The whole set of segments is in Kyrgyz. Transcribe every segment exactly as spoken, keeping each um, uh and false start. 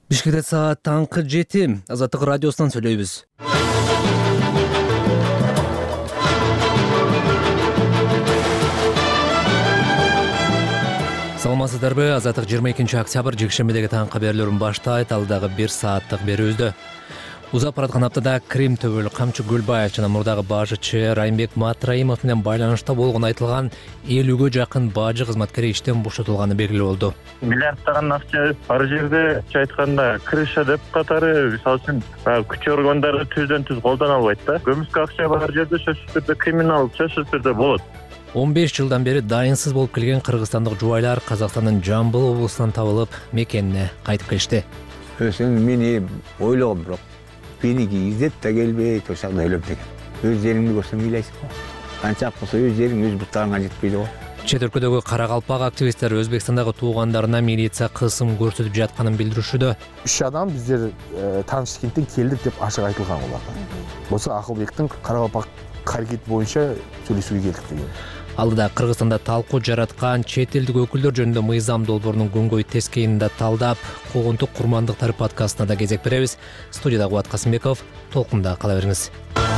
Бишкекте саат таңкы жети. Азаттык радиосунан сүйлөйбүз. Саламатсыздарбы? Азаттык жыйырма экинчи октябрь жекшембидеги таңкы кабарларын баштайт. Ал дагы бир сааттык берүүбүздө. Узап бараткан аптада Крим төбөлү Камчы Гүлбаев жана мурдагы бажычы Райымбек Матраимов менен байланышта болгону айтылган элүүгө жакын бажы кызматкери иштен бошотулганы белгилүү болду. Миллиарддаган акча ар жерде айтканда крыша деп катары, мисалы үчүн күч органдары түздөн түз колдоно албайт да. Көмүскө акча бар жерде сөзсүз түрдө криминал сөзсүз түрдө болот. он беш жылдан бери дайынсыз болуп келген кыргызстандык жубайлар Казакстандын Жамбыл облусунан табылып, мекенине кайтып келишти. Өзүң мени ойлогом, бирок беники издеп да келбейт, ошондой ойлоп деген. Өз жериңди көрсөң ыйлайсың го. Канчак болсо өз жериң өз буттарыңа жетпейди го. Чет өлкөдөгү кара калпак активисттер Өзбекстандагы туугандарына милиция кысым көрсөтүп жатканын билдиришүүдө. Үч адам биздер Ташкенттен келдик деп ачык айтылган буларга. Болсо Акылбектин кара калпак аракети боюнча сүйлөшүүгө келдик деген. Алдыда Кыргызстанда талкуу жараткан чет элдик өкүлдөр жөнүндө мыйзам долбоорунун күнгөй тескейинде талдап, куугунтук курмандыктары подкастына да кезек беребиз. Студияда Кубат Касымбеков, толкунда кала бериңиз.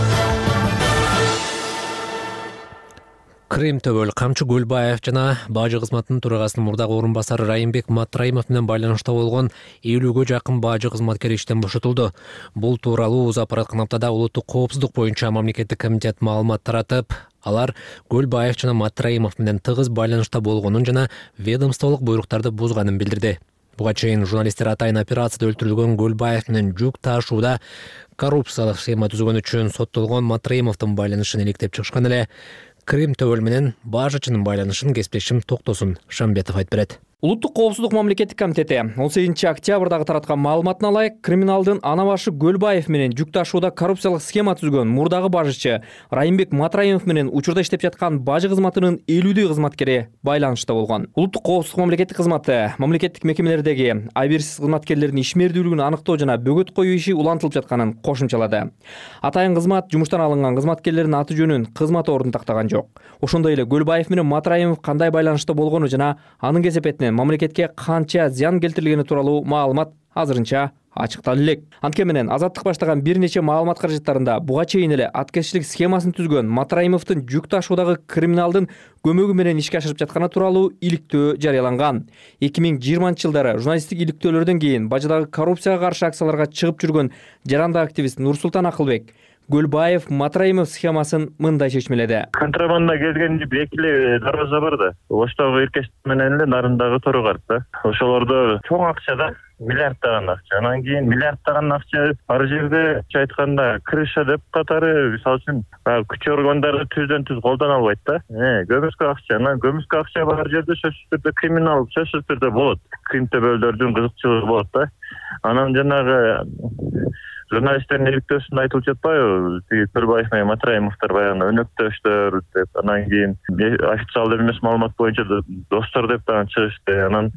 Крим төбөлү Камчы Гүлбаев жана бажы кызматынын төрагасынын мурдагы орун басары Райымбек Матраимов менен байланышта болгон элүүгө жакын бажы кызматкери иштен бошотулду. Бул тууралуу узап бараткан аптада улуттук коопсуздук боюнча мамлекеттик комитет маалымат таратып, алар Гүлбаев жана Матраимов менен тыгыз байланышта болгонун жана ведомстволук буйруктарды бузганын билдирди. Буга чейин журналисттер атайын операцияда өлтүрүлгөн Гүлбаев менен жүк ташууда коррупциялык схема түзгөн үчүн соттолгон Матраимовдун байланышын иликтеп чыгышкан эле. Крим төбөл менен бажычынын байланышын кесиптешим Токтосун Шамбетов айтып берет. Улуттук коопсуздук мамлекеттик комитети он сегизинчи октябрдагы тараткан маалыматына ылайык криминалдын ана башы Гүлбаев менен жүк ташууда коррупциялык схема түзгөн мурдагы бажычы Райымбек Матраимов менен учурда иштеп жаткан бажы кызматынын элүүдөй кызматкери байланышта болгон. Улуттук коопсуздук мамлекеттик кызматы мамлекеттик мекемелердеги абийирсиз кызматкерлердин ишмердүүлүгүн аныктоо жана бөгөт коюу иши улантылып жатканын кошумчалады. Атайын кызмат жумуштан алынган кызматкерлердин аты жөнүн, кызмат ордун тактаган жок. Ошондой эле Гүлбаев менен Матраимов кандай байланышта болгону жана анын кесепетинен мамлекетке канча зыян келтирилгени тууралуу маалымат азырынча ачыкталып элек. Анткени менен Азаттык баштаган бир нече маалымат каражаттарында буга чейин эле аткезчилик схемасын түзгөн Матраимовдун жүк ташуудагы криминалдын көмөгү менен ишке ашырып жатканы тууралуу иликтөө жарыяланган. эки миң жыйырманчы жылдары журналисттик иликтөөлөрдөн кийин бажыдагы коррупцияга каршы акцияларга чыгып жүргөн жаранды активист Нурсултан Акылбек Гүлбаев Матраимов схемасын мындай чечмеледи. Контрабанда келген эки эле дарбаза бар да. Оштогу Иркеш менен эле Нарындагы Торогар да. Ошолордо чоң акча да, миллиарддаган акча. Анан кийин миллиарддаган акча ар жерде айтканда крыша деп катары, мисалы үчүн күч органдары түздөн түз колдоно албайт да. Э, көмүскө акча, анан көмүскө акча бар жерде сөзсүз түрдө криминал сөзсүз түрдө болот. Крим төбөлдөрдүн кызыкчылыгы болот да. Анан жанагы журналисттердин иликтөөсүндө айтылып жатпайбы? Гүлбаев менен Матраимовдор баягы өнөктөштөр деп, анан кийин официалдуу эмес маалымат боюнча достор деп дагы чыгышты. Анан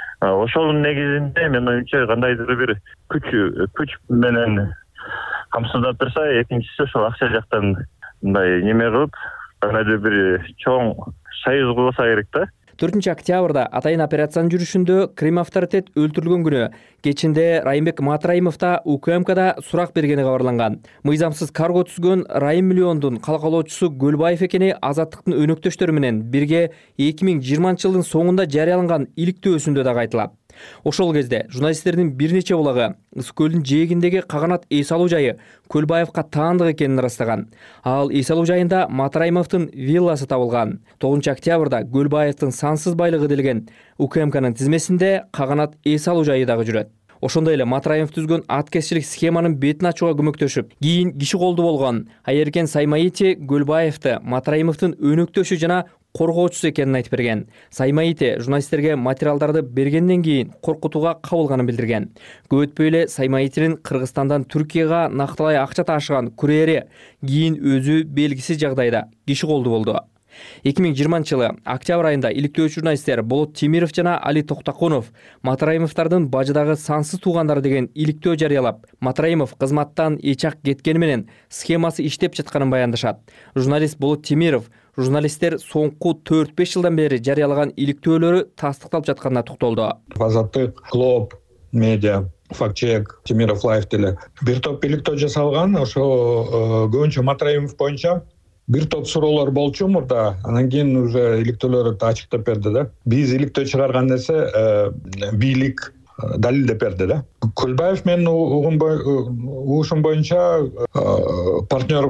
ошонун негизинде мен оюмча кандайдыр бир күч күч менен камсыздап турса, экинчиси ошол акча жактан мындай неме кылып, кандайдыр бир чоң союз кылса керек да. төртүнчү октябрда атайын операциянын жүрүшүндө Крим авторитет өлтүрүлгөн күнү кечинде Райымбек Матраимовда УКМКда сурак бергени кабарланган. Мыйзамсыз карго түзгөн Райым миллиондун калкалоочусу Гүлбаев экени Азаттыктын өнөктөштөрү менен бирге эки миң жыйырманчы жылдын соңунда жарыяланган иликтөөсүндө дагы айтылат. Ошол кезде журналисттердин бир нече булагы Ысык көлдүн жээгиндеги Каганат эс алуу жайы Гүлбаевка таандык экенин ырастаган. Ал эс алуу жайында Матраимовдун вилласы табылган. тогузунчу октябрда Гүлбаевдин сансыз байлыгы делген УКМКнын тизмесинде Каганат эс алуу жайы дагы жүрөт. Ошондой эле Матраимов түзгөн аткезчилик схеманын бетин ачууга көмөктөшүп, кийин киши колду болгон Айеркен Саймаити Гүлбаевди Матраимовдун өнөктөшү жана коргоочусу экенин айтып берген. Саймаити журналисттерге материалдарды бергенден кийин коркутууга кабылганын билдирген. Көп өтпөй эле Саймаитинин Кыргызстандан Түркияга накталай акча ташыган курьери кийин өзү белгисиз жагдайда киши колду болду. эки миң жыйырманчы жылы октябрь айында иликтөөчү журналисттер Болот Темиров жана Али Токтакунов Матраимовдордун бажыдагы сансыз туугандары деген иликтөө жарыялап, Матраимов кызматтан эчак кеткени менен схемасы иштеп жатканын баяндашат. Журналист Болот Темиров журналисттер соңку төрт беш жылдан бери жарыялаган иликтөөлөрү тастыкталып жатканына токтолду. Азаттык, Глоб, Медиа фактчек Темиров Лайф деле бир топ иликтөө жасалган. Ошо көбүнчө Матраимов боюнча бир топ суроолор болчу мурда. Анан кийин уже иликтөөлөрдү ачыктап берди да. Биз иликтөө чыгарган нерсе бийлик далилдеп берди да. Көлбаев менин угушум боюнча партнер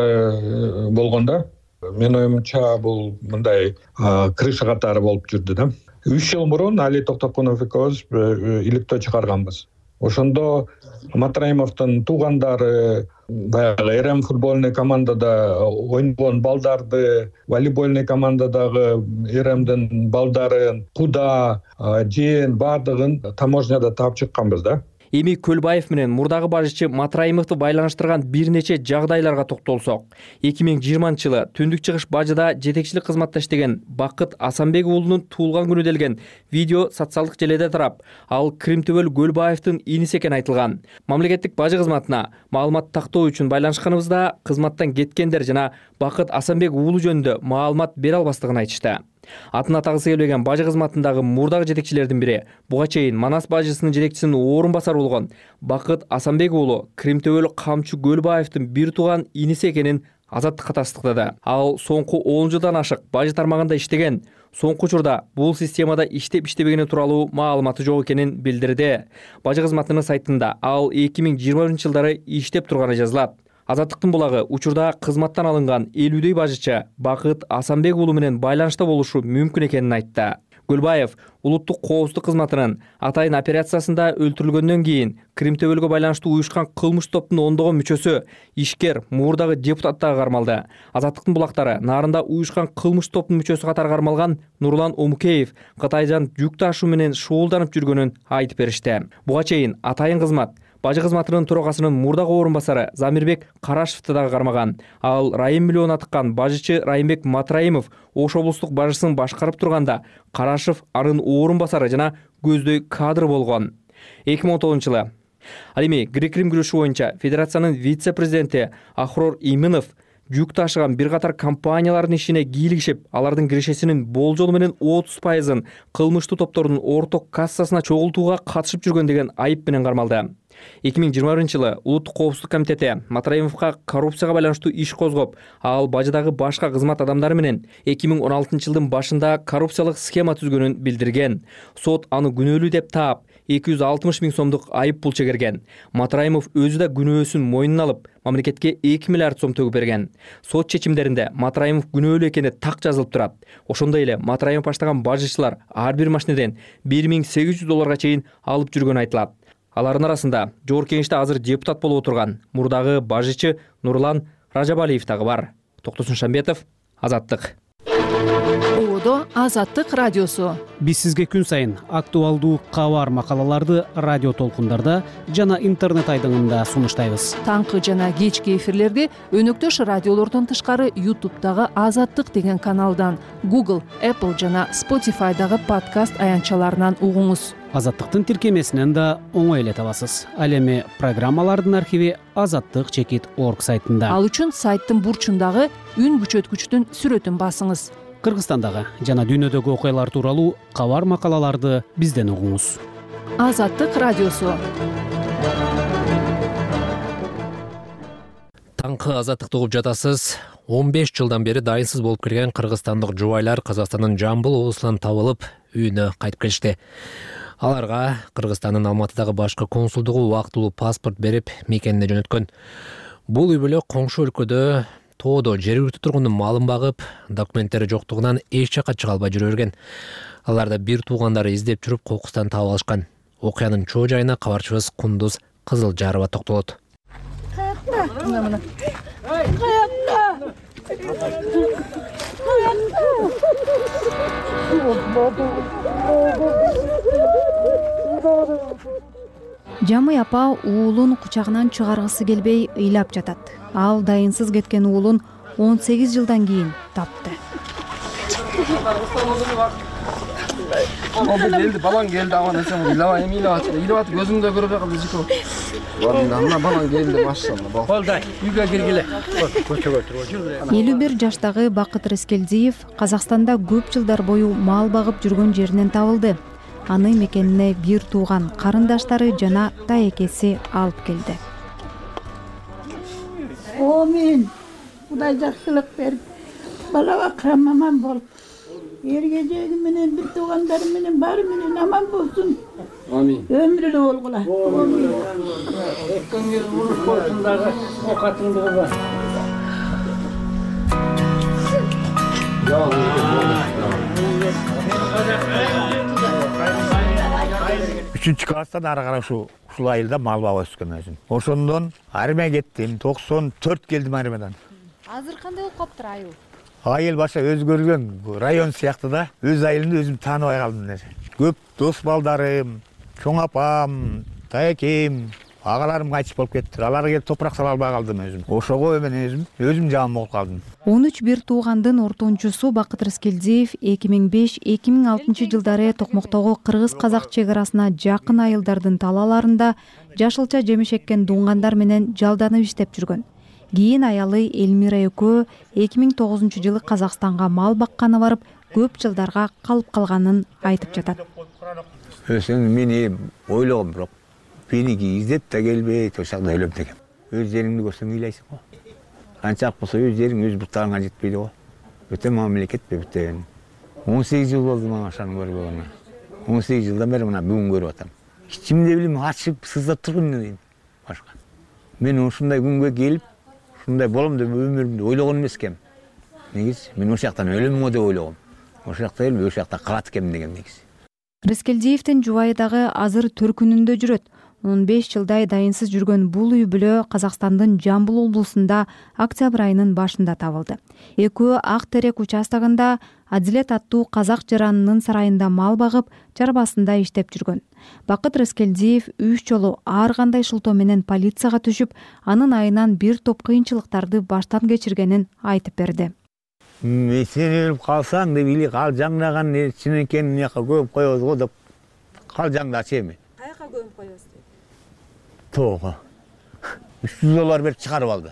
катары болгон да. Менин оюмча бул мындай крыша катары болуп жүрдү да. үч жыл мурун Али Токтокунов экөөбүз иликтөө чыгарганбыз. Ошондо Матраимовдун туугандары баягы РМ футбольный командада ойногон балдарды, волейбольный командадагы РМдин балдарын, куда, жээн баардыгын таможняда таап чыкканбыз да. Эми Көлбаев менен мурдагы бажычы Матраимовду байланыштырган бир нече жагдайларга токтолсок. эки миң жыйырманчы жылы Түндүк Чыгыш бажыда жетекчилик кызматта иштеген Бакыт Асанбек уулунун туулган күнү делген видео социалдык желеде тарап, ал Кримтөбөл Көлбаевдин иниси экени айтылган. Мамлекеттик бажы кызматына маалымат тактоо үчүн байланышканыбызда кызматтан кеткендер жана Бакыт Асанбек уулу жөнүндө маалымат бере албастыгын айтышты. Атын атагысы келбеген бажы кызматындагы мурдагы жетекчилердин бири, буга чейин Манас бажысынын жетекчисинин орун басары болгон Бакыт Асанбек уулу Кримтөбөл Камчы Көлбаевдин бир тууган иниси экенин Азаттыкка тастыктады. Ал соңку он жылдан ашык бажы тармагында иштеген, соңку учурда бул системада иштеп иштебегени тууралуу маалыматы жок экенин билдирди. Бажы кызматынын сайтында ал эки миң жыйырма биринчи жылдары иштеп турганы жазылат. Азаттыктын булагы учурда кызматтан алынган элүүдөй бажычы Бакыт Асанбек уулу менен байланышта болушу мүмкүн экенин айтты. Көлбаев улуттук коопсуздук кызматынын атайын операциясында өлтүрүлгөндөн кийин Кримтөбөлгө байланыштуу уюшкан кылмыш топтун ондогон мүчөсү, ишкер, мурдагы депутаттагы кармалды. Азаттыктын булактары нарында уюшкан кылмыш топтун мүчөсү катары кармалган Нурлан Омукеев Кытайдан жүк ташуу менен шуулданып жүргөнүн айтып беришти. Буга чейин атайын кызмат бажы кызматынын төрагасынын мурдагы орун басары Замирбек Карашевди дагы кармаган. Ал Райым миллион атыккан бажычы Райымбек Матраимов Ош облустук бажысын башкарып турганда Карашев анын орун басары жана көздөй кадр болгон. эки миң он тогузунчу жылы ал эми грек-рим күрөшү боюнча федерациянын вице-президенти Ахрор Иминов жүк ташыган бир катар компаниялардын ишине кийлигишип, алардын кирешесинин болжолу менен отуз пайызын кылмыштуу топтордун орток кассасына чогултууга катышып жүргөн деген айып менен кармалды. эки миң жыйырма биринчи жылы Улуттук коопсуздук комитети Матраимовго коррупцияга байланыштуу иш козгоп, ал бажыдагы башка кызмат адамдары менен эки миң он алтынчы жылдын башында коррупциялык схема түзгөнүн билдирген. Сот аны күнөөлүү деп таап, эки жүз алтымыш миң сомдук айып пул чегерген. Матраимов өзү да күнөөсүн мойнуна алып, мамлекетке эки миллиард сом төгүп берген. Сот чечимдеринде Матраимов күнөөлүү экени так жазылып турат. Ошондой эле Матраимов баштаган бажычылар ар бир машинеден бир миң сегиз жүз долларга чейин алып жүргөнү айтылат. Алардын арасында Жогорку Кеңеште азыр депутат болуп отурган мурдагы бажычы Нурлан Ражабалиев дагы бар. Токтосун Шамбетов, Азаттык. Оодо Азаттык радиосу. Биз сизге күн сайын актуалдуу кабар макалаларды радио толкундарда жана интернет айдыңында сунуштайбыз. Таңкы жана кечки эфирлерди өнөктөш радиолордон тышкары ютубтагы Азаттык деген каналдан, Google, Apple жана Spotify'дагы подкаст аянтчаларынан угуңуз. Азаттыктын тиркемесинен да оңой эле табасыз. Ал эми программалардын архиви азаттык чекит орг сайтында. Ал үчүн сайттын бурчундагы үн күчөткүчтүн сүрөтүн басыңыз. Кыргызстандагы жана дүйнөдөгү окуялар тууралуу кабар макалаларды бизден угуңуз. Азаттык радиосу. Таңкы Азаттыкты угуп жатасыз. он беш жылдан бери дайынсыз болуп келген кыргызстандык жубайлар Казакстандын Жамбыл облусунан табылып, үйүнө кайтып келишти. Аларга Кыргызстандын Алматыдагы башкы консулдугу убактылуу паспорт берип, мекенине жөнөткөн. Бул үй бүлө коңшу өлкөдө тоодо жергиликтүү тургундун малын багып, документтери жоктугунан эч жакка чыга албай жүрө берген. Аларда бир туугандары издеп жүрүп кокустан таап алышкан. Окуянын чоо жайына кабарчыбыз Кундуз Кызылжарова токтолот. Жамый апа уулун кучагынан чыгаргысы келбей ыйлап жатат. Ал дайынсыз кеткен уулун он сегиз жылдан кийин тапты. Geldi, balon geldi ama ne sen ilava emiyle at, ilava at gözümde görüp yakaladı ziko. Vallahi balon geldi maşallah. Kolday, yüge girgile. элүү бир жаштагы Бакыт Рыскелдиев Казакстанда көп жылдар бою мал багып жүргөн жеринен табылды. аны мекенине бир тууган карындаштары жана таекеси алып келди. Амин. Кудай жакшылык берип, балага камаман болуп, эргежеги менен бир туугандары менен баары менен аман болсун. Амин. Өмүрлүү болгула. Амин. Экеңиз уруп болсун дагы окатыңды кылба. Үчүнчү класстан ары карай ушу ушул айылда мал баап өскөн өзүм. Ошондон армия кеттим, токсон төрт келдим армиядан. Азыр кандай болуп калыптыр айыл? Айыл баша өзгөргөн, район сыяктуу да. Өз айылымды өзүм тааныбай калдым. Көп дос балдарым, чоң апам, таекем, агаларым кайтыш болуп кетти. Аларга келип топурак сала албай калдым өзүм. Ошого мен өзүм өзүм жаман болуп калдым. он үч бир туугандын ортончусу Бакыт Рыскелдиев эки миң беш — эки миң алтынчы жылдары Токмоктогу кыргыз-казак чек арасына жакын айылдардын талааларында жашылча жемиш эккен дуңгандар менен жалданып иштеп жүргөн. Кийин аялы Элмира экөө эки миң тогузунчу жылы Казакстанга мал бакканы барып, көп жылдарга калып калганын айтып жатат. Өзүм мени ойлогом, бирок меники издеп да келбейт, ошакта өлөм дегем. Өз жериңди көрсөң ыйлайсың го. Канчалык болсо өз жериң өз буттарыңа жетпейди го. Өтө мамлекет бептен. он сегиз жыл болду мага ошону көргөнүмө. он сегиз жылдан бери мына бүгүн көрүп атам. Кичимде билем ачып сыздап турган дейм башка. Мен ушундай күнгө келип, ушундай болом деп өмүрүмдү ойлогон эмес экем. Негизи мен ошол жактан өлөм го деп ойлогом. Ошол жакта эле ошол жакта калат экем деген негизи. Рыскелдиевдин жубайы дагы азыр төркүнүндө жүрөт. он беш жылдай дайынсыз жүргөн бул үй бүлө Казакстандын Жамбыл облусунда октябрь айынын башында табылды. Экөө Ак Терек участогунда Адилет аттуу казак жаранынын сарайында мал багып, чарбасында иштеп жүргөн. Бакыт Рыскелдиев үч жолу ар кандай шылтоо менен полицияга түшүп, анын айынан бир топ кыйынчылыктарды баштан кечиргенин айтып берди. Мен сен өлүп калсаң деп или калжаңдаган чынекенин жака көмүп коебуз го деп калжаңдачы эми. Каяка көмүп коебуз? Тоого. үч жүз доллар берип чыгарып алды.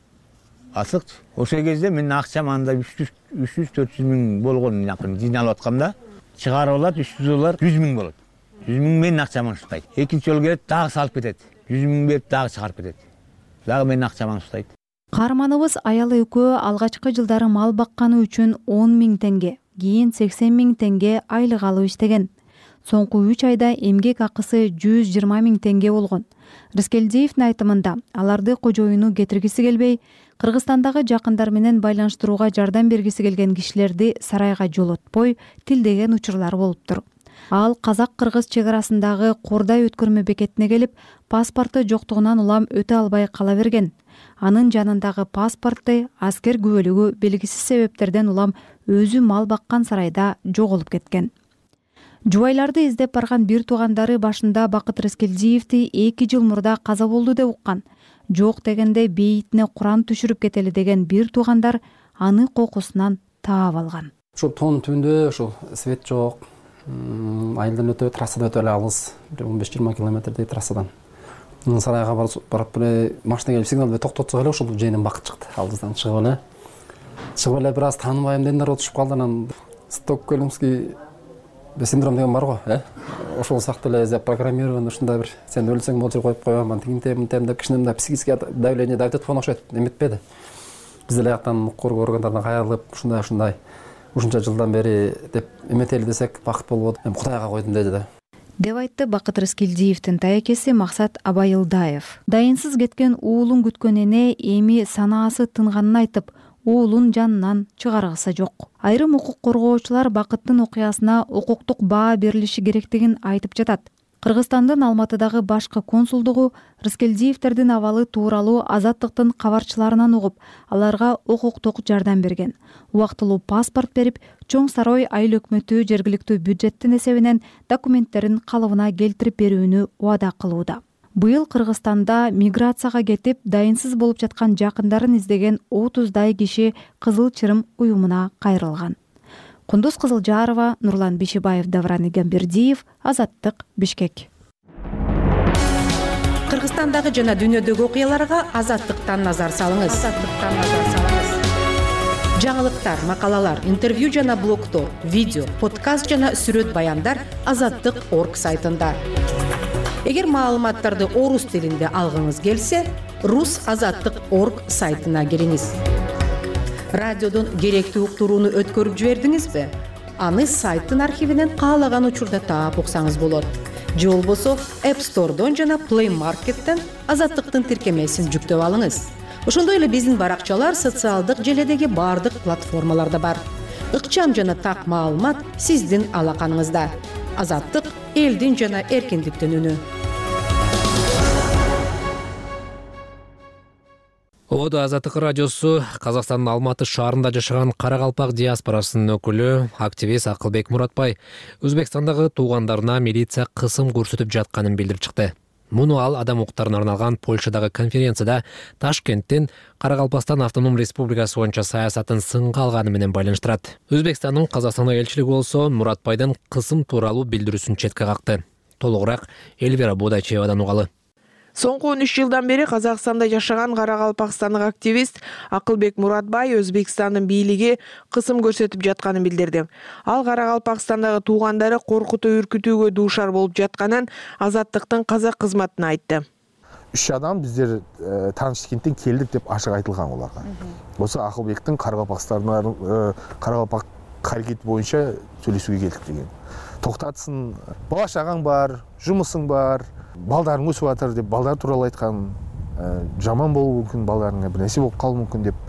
Асыкчы. Ошол кезде мен акчам анда үч жүз төрт жүз миң болгон жакын жыйналып атканда чыгарып алат үч жүз доллар жүз миң болот. жүз миң менин акчаман уштайт. Экинчи жолу келет, дагы салып кетет. жүз миң берип дагы чыгарып кетет. Дагы менин акчаман уштайт. Каарманыбыз аялы экөө алгачкы жылдары мал бакканы үчүн он миң теңге, кийин сексен миң теңге айлык алып иштеген. Соңку үч айда эмгек акысы жүз жыйырма миң теңге болгон. Рыскелдиевдин айтымында аларды кожоюну кетиргиси келбей, Кыргызстандагы жакындар менен байланыштырууга жардам бергиси келген кишилерди сарайга жолотпой тилдеген учурлар болуптур. Ал казак-кыргыз чек арасындагы Кордай өткөрмө бекетине келип, паспорту жоктугунан улам өтө албай кала берген. Анын жанындагы паспорту аскер күбөлүгү белгисиз себептерден улам өзү мал баккан сарайда жоголуп кеткен. Жубайларды издеп барган бир туугандары башында Бакыт Рыскелдиевди эки жыл мурда каза болду деп уккан. Жок дегенде бейитине Куран түшүрүп кетели деген бир туугандар аны кокусунан таап алган. Ошо тоонун түбүндө ошо свет жок. Айылдан өтө трассада өтө эле алыс, он беш жыйырма километрдей трассадан. Сарайга барып эле машина келип сигнал берип токтотсок эле ошол жээнен Бакыт чыкты. Алдыбыздан чыгып эле. Чыгып эле бир аз тааныбайм дегендер отушуп калды. Анан Стокгольмский синдром деген бар го, э? Ошол сыяктуу эле программирован ушундай бир сен өлсөң могул коюп коём, анан тигинтем мынтем деп кичине мындай психический давление давить эткөн окшойт, эметпеди. Биз эле жактан укур органдардан кайрылып, ушундай ушундай ушунча жылдан бери деп эметели десек бакыт болбоду. Эми Кудайга койдум деди да. Деп айтты Бакыт Рыскелдиевдин таекеси Максат Абайылдаев. Дайынсыз кеткен уулун күткөн эне эми санаасы тынганын айтып, уулун жанынан чыгаргысы жок. Айрым укук коргоочулар Бакыттын окуясына укуктук баа берилиши керектигин айтып жатат. Кыргызстандын Алматыдагы башкы консулдугу Рыскелдиевдердин абалы тууралуу Азаттыктын кабарчыларынан угуп, аларга укуктук жардам берген. Убактылуу паспорт берип, Чоң Сарой айыл өкмөтү жергиликтүү бюджеттин эсебинен документтерин калыбына келтирип берүүнү убада кылууда. Быйыл Кыргызстанда миграцияга кетип, дайынсыз болуп жаткан жакындарын издеген отуздай киши Кызыл Чырым уюмуна кайрылган. Кундуз Кызылжарова, Нурлан Бишибаев, Давран Игамбердиев, Азаттык, Бишкек. Кыргызстандагы жана дүйнөдөгү окуяларга Азаттыктан назар салыңыз. Азаттыктан назар салыңыз. Жаңылыктар, макалалар, интервью жана блогтор, видео, подкаст жана сүрөт баяндар азаттык точка орг сайтында. Эгер маалыматтарды орус тилинде алгыңыз келсе, рус азаттык точка орг сайтына кириңиз. Радиодон керектүү уктурууну өткөрүп жибердиңизби? Аны сайттын архивинен каалаган учурда таап уксаңыз болот. Же болбосо App Store'дон жана Play Market'тен азаттыктын тиркемесин жүктөп алыңыз. Ошондой эле биздин баракчалар социалдык желедеги бардык платформаларда бар. Ыкчам жана так маалымат сиздин алаканыңызда. Азаттык элдин жана эркиндиктин үнү. Ода Азаттык радиосу Казакстандын Алматы шаарында жашаган Каракалпак диаспорасынын өкүлү, активист Акылбек Муратбай Өзбекстандагы туугандарына милиция кысым көрсөтүп жатканын билдирип чыкты. Муну ал адам укуктарына арналган Польшадагы конференцияда Ташкенттен Каракалпакстан автоном республикасы боюнча саясатын сынга алганы менен байланыштырат. Өзбекстандын Казакстанда элчилиги болсо Муратбайдын кысым тууралуу билдирүүсүн четке какты. Толугураак Эльвира Будайчевадан угалы. Соңку он үч жылдан бери Казакстанда жашаган каракалпакстандык активист Акылбек Муратбай Өзбекстандын бийлиги кысым көрсөтүп жатканын билдирди. Ал Каракалпакстандагы туугандары коркутуу үркүтүүгө дуушар болуп жатканын Азаттыктын казак кызматына айтты. Үч адам биздер Ташкенттен келдик деп ашык айтылган буларга. Осы Акылбектин Каракалпакстандын Каракалпак аракети боюнча сүйлөшүүгө келдик деген. Токтатсын, бала шагаң бар, жумусуң бар, балдарың өсүп атыр деп балдар тууралуу айткан, жаман болуу мүмкүн, балдарыңа бир нерсе болуп калуу мүмкүн деп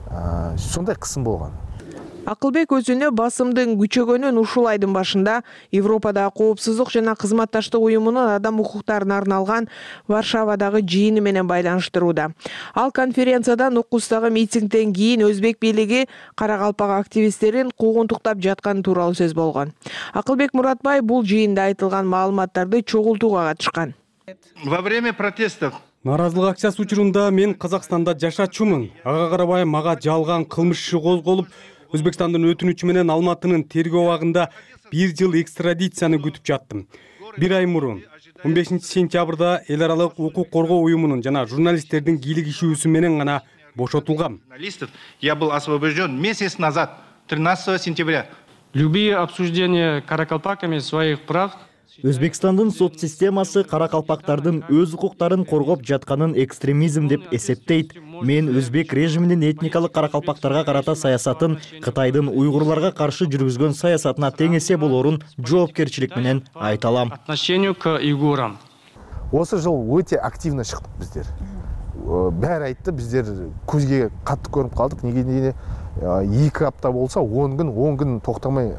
сондай кысым болгон. Акылбек өзүнө басымдын күчөгөнүн ушул айдын башында Европадагы коопсуздук жана кызматташтык уюмунун адам укуктарына арналган Варшавадагы жыйыны менен байланыштырууда. Ал конференцияда Нукустагы митингден кийин Өзбек бийлиги Каракалпак активисттерин куугунтуктап жатканы тууралуу сөз болгон. Акылбек Муратбай бул жыйында айтылган маалыматтарды чогултууга катышкан. Во время протестов Наразылык акциясы учурунда мен Казакстанда жашачумун. Ага карабай мага жалган кылмыш иши козголуп, Өзбекстандын өтүнүчү менен Алматынын тергөө абагында бир жыл экстрадицияны күтүп жаттым. Бир ай мурун он бешинчи сентябрда эл аралык укук коргоо уюмунун жана журналисттердин кийлик ишүүсү менен гана бошотулгам. Я был освобожден месяц назад, тринадцатого сентября. Любые обсуждения каракалпаками своих прав Өзбекстандын сот системасы каракалпактардын өз укуктарын коргоп жатканын экстремизм деп эсептейт. Мен өзбек режиминин этникалык каракалпактарга карата саясатын Кытайдын уйгурларга каршы жүргүзгөн саясатына тең эсе болорун жоопкерчилик менен айта алам. Отношению к уйгурам. Осы жыл өте активно чыктык биздер. Баары айтты, биздер көзгө катты көрүнүп калдык. Неге дегенде эки апта болса он күн, он күн токтомой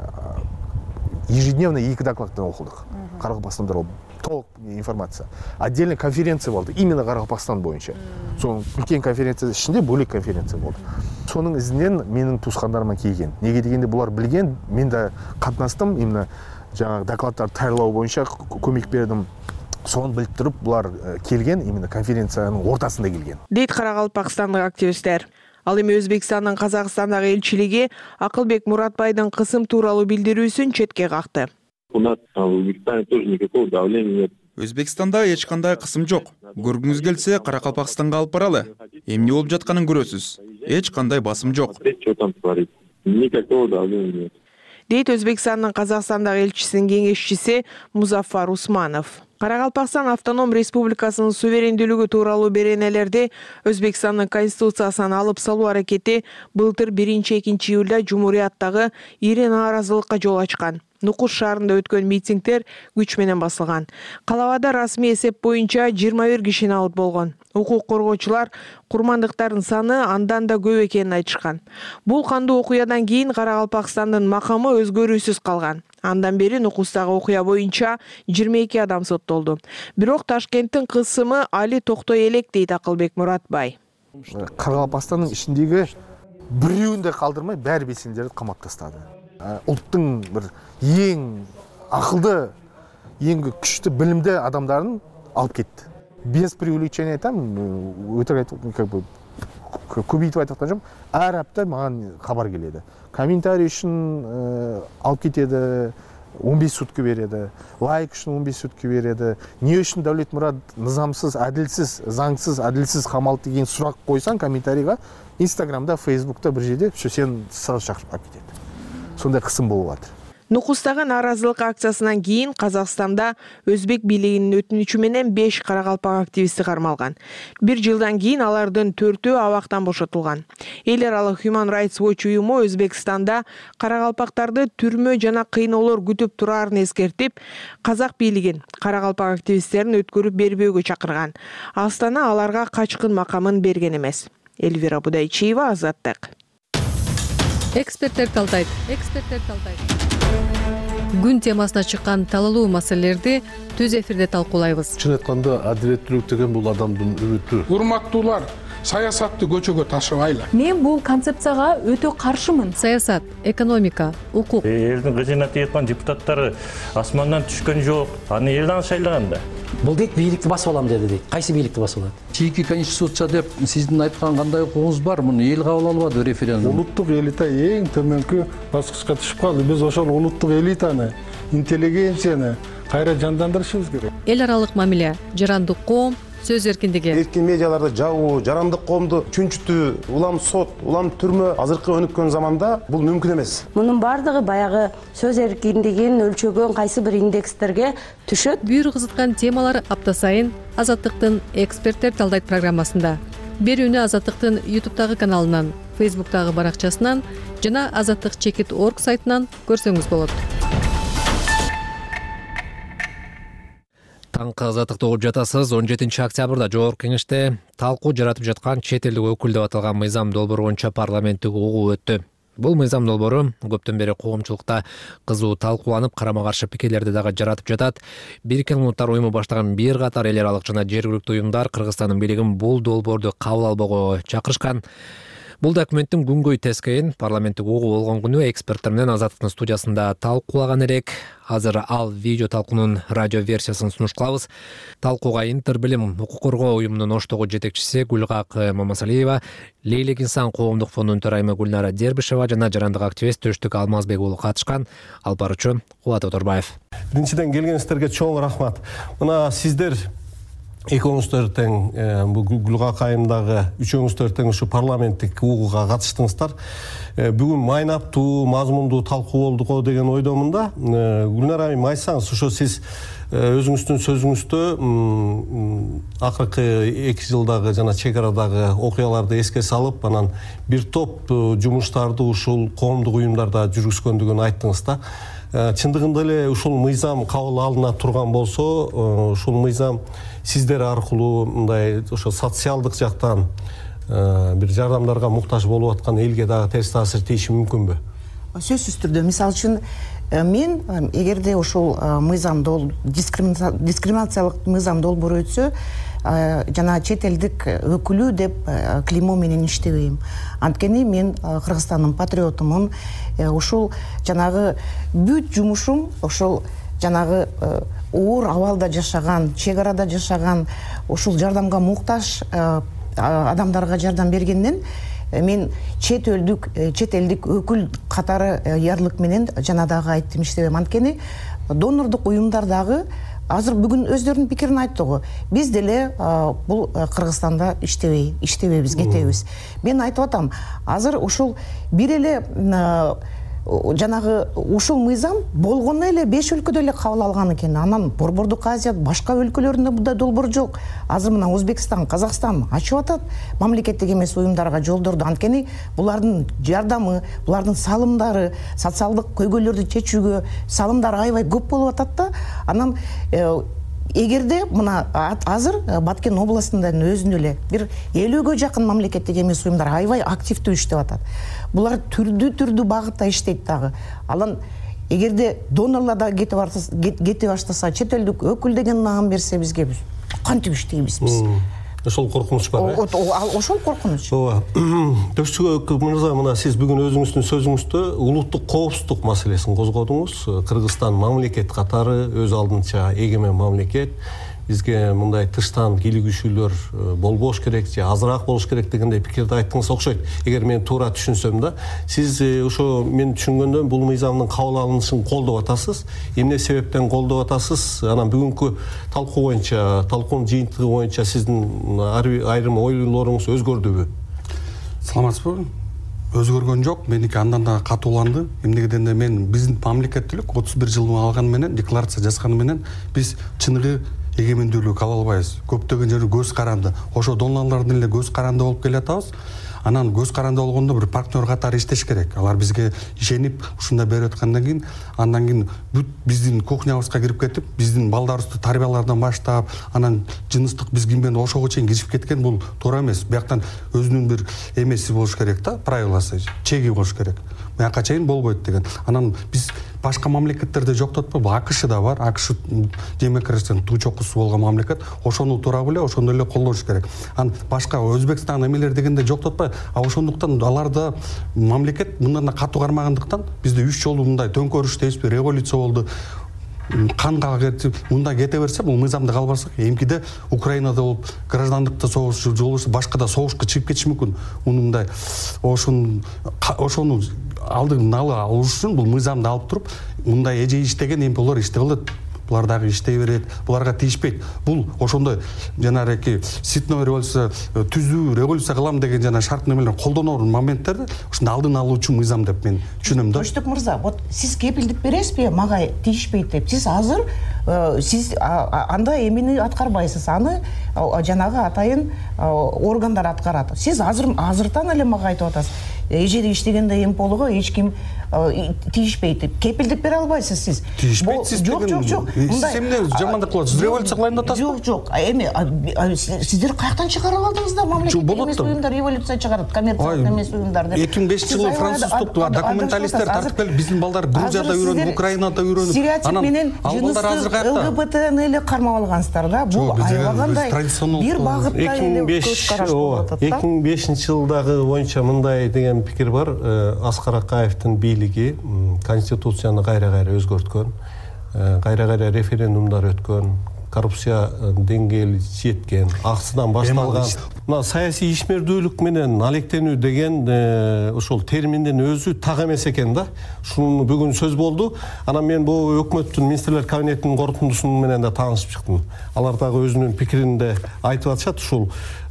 ежедневно эки докладтан окудук. Каракалпакстанда толук информация. Отдельный конференция болду, именно Каракалпакстан боюнча. Сонун үлкен конференция ичинде бөлек конференция болду. Сонун изинен менин туускандарыма келген. Неге дегенде булар билген, мен да катнастым, именно жаңа докладдарды даярдоо боюнча көмөк бердим. Соны билип туруп булар келген, именно конференциянын ортасында келген. Дейт Каракалпакстандык активисттер. Ал эми Өзбекстандын Казакстандагы элчилиги Акылбек Муратбайдын кысым тууралуу билдирүүсүн четке какты. У нас в Узбекистане тоже никакого давления нет. Өзбекстанда эч кандай кысым жок. Көргүңүз келсе, Каракалпакстанга алып баралы. Эмне болуп жатканын көрөсүз. Эч кандай басым жок. Что там творится? Никакого давления нет. Дейт Өзбекстандын Казакстандагы элчисинин кеңешчиси Музафар Усманов. Каракалпакстан автоном республикасынын суверендүүлүгү тууралуу беренелерди Өзбекстандын конституциясынан алып салуу аракети былтыр биринчи-экинчи июлда Жумурияттагы ири нааразылыкка жол ачкан. Нукус шаарында өткөн митингдер күч менен басылган. Калабада расмий эсеп боюнча жыйырма бир кишини алып болгон. Укук коргоочулар курмандыктардын саны андан да көп экенин айтышкан. Бул кандуу окуядан кийин Каракалпакстандын макамы өзгөрүүсүз калган. Андан бери Нукустагы окуя боюнча жыйырма эки адам соттолду. Бирок Ташкенттин кысымы али токтой элек дейт Акылбек Муратбай. Каракалпакстандын ичиндеги бирөөнү да калдырмай баары белсендилерди камап тастады. Улуттун бир эң акылды, эң күчтүү билимдүү адамдарын алып кетти. Без преувеличения айтам, өтірік айтып, как бы көбейтіп айтып жок. Әр апта маған хабар келеді. Комментарий үшін алып кетеді, он беш сутка береді, лайк үшін он беш сутка береді. Не үшін Дәулетмұрат низамсыз, әділсіз, заңсыз, әділсіз қамалды деген сұрақ қойсаң комментарийға, Инстаграмда, Фейсбукта бір жерде сен сразу шақырып алып кетеді. Сондай қысым болып жатыр. Нукустагы нааразылык акциясынан кийин Казакстанда өзбек бийлигинин өтүнүчү менен беш каракалпак активисти кармалган. Бир жылдан кийин алардын төртөө абактан бошотулган. Эл аралык Human Rights Watch уюму Өзбекстанда каракалпактарды түрмө жана кыйноолор күтүп турарын эскертип, казак бийлигин каракалпак активисттерин өткөрүп бербөөгө чакырган. Астана аларга качкын макамын берген эмес. Эльвира Будайчиева, Азаттык. Эксперттер талдайт. Эксперттер талдайт. Күн темасына чыккан талалуу маселелерди түз эфирде талкуулайбыз. Чын айтканда, адилеттүүлүк деген бул адамдын үмүтү. Урматтуулар, саясатты көчөгө ташыбайлы. Мен бул концепцияга өтө каршымын. Саясат, экономика, укук. Элдин кызына тийган депутаттары асмандан түшкөн жок. Аны элден шайлаганда. Бул дейт бийликти басып алам деди дейт. Кайсы бийликти басып алат? Чийки конституция деп сиздин айткан кандай укугуңуз бар? Муну эл кабыл албады референдум. Улуттук элита эң төмөнкү баскычка түшүп калды. Биз ошол улуттук элитаны, интеллигенцияны кайра жандандырышыбыз керек. Эл аралык мамиле, жарандык коом, сөз эркиндиги. Эркин медиаларды жабуу, жарандык коомду чүнчүтүү, улам сот, улам түрмө азыркы өнүккөн заманда бул мүмкүн эмес. Мунун бардыгы баягы сөз эркиндигин өлчөгөн кайсы бир индекстерге түшөт. Бүйүр кызыткан темалар апта сайын Азаттыктын эксперттер талдайт программасында. Берүүнү Азаттыктын ютубтагы каналынан, фейсбуктагы баракчасынан жана азаттык чекит точка орг сайтынан көрсөңүз болот. Таңкы Азаттыкты угуп жатасыз. он жетинчи октябрда Жогорку Кеңеште талкуу жаратып жаткан чет элдик өкүл деп аталган мыйзам долбоору боюнча парламенттик угуу өттү. Бул мыйзам долбоору көптөн бери коомчулукта кызуу талкууланып, карама-каршы пикирлерди дагы жаратып жатат. Бириккен Улуттар уюму баштаган бир катар эл аралык жана жергиликтүү уюмдар Кыргызстандын бийлигин бул долбоорду кабыл албоого чакырышкан. Бул документтин күнгөй тескейин парламенттик угуу болгон күнү эксперттер менен Азаттыктын студиясында талкуулаган элек. Азыр ал видео талкуунун радио версиясын сунуш кылабыз. Талкууга Интербилим укук коргоо уюмунун Оштогу жетекчиси Гүлгак Мамасалиева, Лейлек инсан коомдук фондунун төрайымы Гүлнара Дербишева жана жарандык активист Төштүк Алмазбек уулу катышкан. Ал баруучу Кубат Оторбаев. Биринчиден келгениңиздерге чоң рахмат. Мына сиздер экөөңүздөр тең бул Гүлгак айымдагы үчөөңүздөр тең ушу парламенттик угууга катыштыңыздар. Бүгүн майнаптуу, мазмундуу талкуу болду го деген ойдомун да. Гүлнара айым, айтсаңыз, ошо сиз өзүңүздүн сөзүңүздө акыркы эки жылдагы жана чек арадагы окуяларды эске салып, анан бир топ жумуштарды ушул коомдук уюмдарда жүргүзгөндүгүн айттыңыз да. Чындыгында эле ушул мыйзам кабыл алына турган болсо, ушул мыйзам сиздер аркылуу мындай ошо социалдык жактан бир жардамдарга муктаж болуп аткан элге дагы терс таасир тийиши мүмкүнбү? Сөзсүз түрдө, мисалы үчүн мен эгерде ушул мыйзам дискриминациялык мыйзам долбоору өтсө, жана чет элдик өкүлү деп клеймо менен иштебейм. Анткени мен Кыргызстандын патриотумун, ушул жанагы бүт жумушум ошол жанагы оор абалда жашаган, чек арада жашаган, ушул жардамга муктаж адамдарга жардам бергенден мен чет элдик чет элдик өкүл катары ярлык менен жана дагы айттым иштебейм. Анткени донордук уюмдар дагы азыр бүгүн өздөрүнүн пикирин айтты го. Биз деле бул Кыргызстанда иштебей, иштебейбиз, кетебиз. Мен айтып атам, азыр ушул бир эле жанагы ушул мыйзам болгону эле беш өлкөдө эле кабыл алган экен. Анан Борбордук Азия башка өлкөлөрүндө мындай долбоор жок. Азыр мына Өзбекстан, Казакстан ачып атат мамлекеттик эмес уюмдарга жолдорду. Анткени булардын жардамы, булардын салымдары, социалдык көйгөйлөрдү чечүүгө салымдары аябай көп болуп атат да. Анан эгерде мына азыр Баткен областындын өзүндө эле бир элүүгө жакын мамлекеттик эмес уюмдар аябай активдүү иштеп атат. Булар түрдүү-түрдүү багытта иштейт дагы. Алан эгерде донорлар да кетип баштаса, чет элдик өкүл деген наам берсе бизге, биз кантип иштейбиз биз? Ошол коркунуч бар, э? Ошол коркунуч. Ооба. Төштүк мырза, мына сиз бүгүн өзүңүздүн сөзүңүздө улуттук коопсуздук маселесин козгодуңуз. Кыргызстан мамлекет катары өз алдынча эгемен мамлекет. бизге мындай тыштан кийлигүүчүлөр болбош керек же азыраак болуш керек дегендей пикирди айткыңыз окшойт. Эгер мен туура түшүнсөм да, сиз ошо мен түшүнгөндөн бул мыйзамдын кабыл алынышын колдоп атасыз. Эмне себептен колдоп атасыз? Анан бүгүнкү талкуу боюнча, талкуунун жыйынтыгы боюнча сиздин айрым ойлоруңуз өзгөрдүбү? Саламатсызбы? Өзгөргөн жок, меники андан да катууланды. Эмнегеден да мен биздин мамлекеттүүлүк отуз бир жыл алган менен, декларация жазганы менен биз чыныгы эгемендүүлүк ала албайбыз. Көптөгөн жери көз каранды. Ошо донорлордун эле көз каранды болуп келатабыз. Анан көз каранды болгондо бир партнер катары иштеш керек. Алар бизге ишенип ушундай берип аткандан кийин, андан кийин бүт биздин кухнябызга кирип кетип, биздин балдарыбызды тарбиялардан баштап, анан жыныстык биз ким менен ошого чейин кирип кеткен бул туура эмес. Бияктан өзүнүн бир эмеси болуш керек да, правиласы, чеги болуш керек. Бияка чейин болбойт деген. Анан биз башка мамлекеттерде жоктотпойбу. АКШда бар. АКШ демократиянын туу чокусу болгон мамлекет. Ошону туура биле, ошондо эле колдош керек. Анан башка Өзбекстан эмелер дегенде жоктотпой, а ошондуктан аларда мамлекет мындан да катуу кармагандыктан бизде үч жолу мындай төңкөрүш дейбизби, революция болду. Канга кетип, мында кете берсе, бул мыйзамды калбасак, эмкиде Украинада болуп, граждандыкта согуш жолбош, башкада согушка чыгып кетиши мүмкүн. Мындай ошону ошону алдын ала алыш үчүн бул мыйзамды алып туруп, мындай эже иштеген эми булар иште кылат. Булар дагы иштей берет, буларга тийишпейт. Бул ошондой жанагы ситной революция, түзүү революция кылам деген жана шарт немелер колдонор моменттерде ушунда алдын алуучу мыйзам деп мен түшүнөм да. Тоштук мырза, вот сиз кепилдик бересизби, мага тийишпейт деп. Сиз азыр сиз анда эмени аткарбайсыз, аны жанагы атайын органдар аткарат. Сиз азыр азыртан эле мага айтып атасыз. Эжеде иштегенде эм болгоо эч ким тийишпейт деп. Кепилдик бере албайсыз сиз. Тийишпейт сиз деген. Жок, жок, жок. Сиз эмне жамандык кыласыз? Революция кылайын деп атасыз? Жок, жок. Эми сиздер каяктан чыгарып алдыңыздар? Мамлекет эмес уюмдар революция чыгарат, коммерциялык эмес уюмдар деп. эки миң бешинчи жылы француздук документалисттер тартып келип, биздин балдар Грузияда үйрөнүп, Украинада үйрөнүп, анан ал балдар азыр каякта? ЛГБТны эле кармап алгансыздар да. Бул аябагандай бир багытта эле көз караш болуп атат да. эки миң бешинчи жылдагы боюнча мындай деген пикир бар. Аскар Акаевдин бийлиги конституцияны кайра-кайра өзгөрткөн, кайра-кайра референдумдар өткөн, коррупция деңгээли жеткен, акысынан башталган. Мына саясий ишмердүүлүк менен алектенүү деген ошол терминдин өзү так эмес экен да. Ушуну бүгүн сөз болду. Анан мен бул өкмөттүн министрлер кабинетинин корутундусу менен да таанышып чыктым. Алар дагы өзүнүн пикиринде айтып атышат. Ушул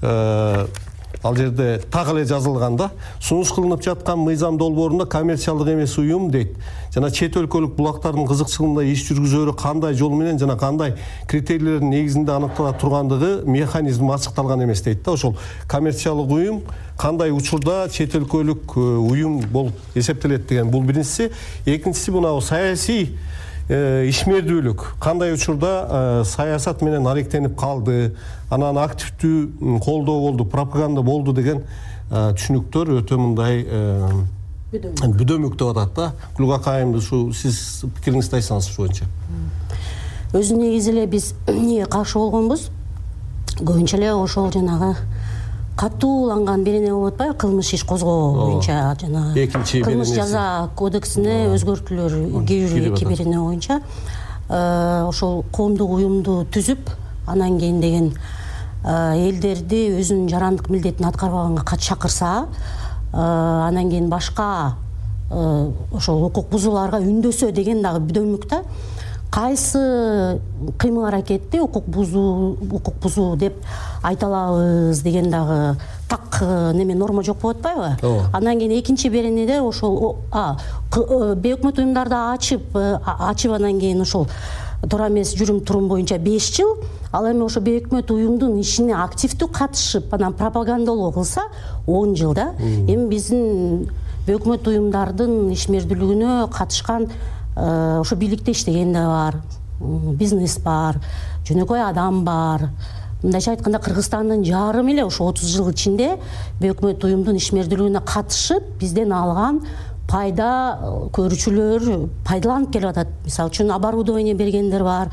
ал жерде так эле жазылганда сунуш кылынып жаткан мыйзам долбоорунда коммерциялык эмес уюм дейт. Жана чет өлкөлүк булактардын кызыкчылыгында иш жүргүзөрү кандай жол менен жана кандай критерийлердин негизинде аныктала тургандыгы механизми ачыкталган эмес дейт да. Ошол коммерциялык уюм кандай учурда чет өлкөлүк уюм болуп эсептелет деген бул биринчиси. Экинчиси мына саясий ишмердүүлүк кандай учурда саясат менен алектенип калды, анан активдүү колдоо болду, пропаганда болду деген түшүнүктөр өтө мындай бүдөмүк деп атат да. Гүлга Акайым, ушу сиз пикириңизди айтсаңыз ушу боюнча. Өзү негизи эле биз эмнеге каршы болгонбуз? Көбүнчө эле ошол жанагы катууланган берене болуп атпайбы, кылмыш иш козгоо боюнча жана кылмыш жаза кодексине өзгөртүүлөр кирүү эки берене боюнча ошол коомдук уюмду түзүп, анан кийин деген элдерди өзүнүн жарандык милдетин аткарбаганга кат чакырса, анан кийин башка ошол укук бузууларга үндөсө деген дагы бүдөмүк да. Кайсы кыймыл аракетти укук бузуу, укук бузуу деп айта алабыз деген дагы так неме норма жок болуп атпайбы? Андан кийин экинчи беренеде ошол бейөкмөт уюмдарды ачып, ачып анан кийин ошол туура эмес жүрүм турум боюнча беш жыл, ал эми ошо бейөкмөт уюмдун ишине активдүү катышып, анан пропагандалоо кылса он жыл да. Эми биздин бейөкмөт уюмдардын ишмердүүлүгүнө катышкан ошо бийликте иштеген да бар, бизнес бар, жөнөкөй адам бар. Мындайча айтканда Кыргызстандын жарым эле ошо отуз жыл ичинде бейөкмөт уюмдун ишмердүүлүгүнө катышып, бизден алган пайда көрүүчүлөр пайдаланып келип атат. Мисалы үчүн оборудование бергендер бар,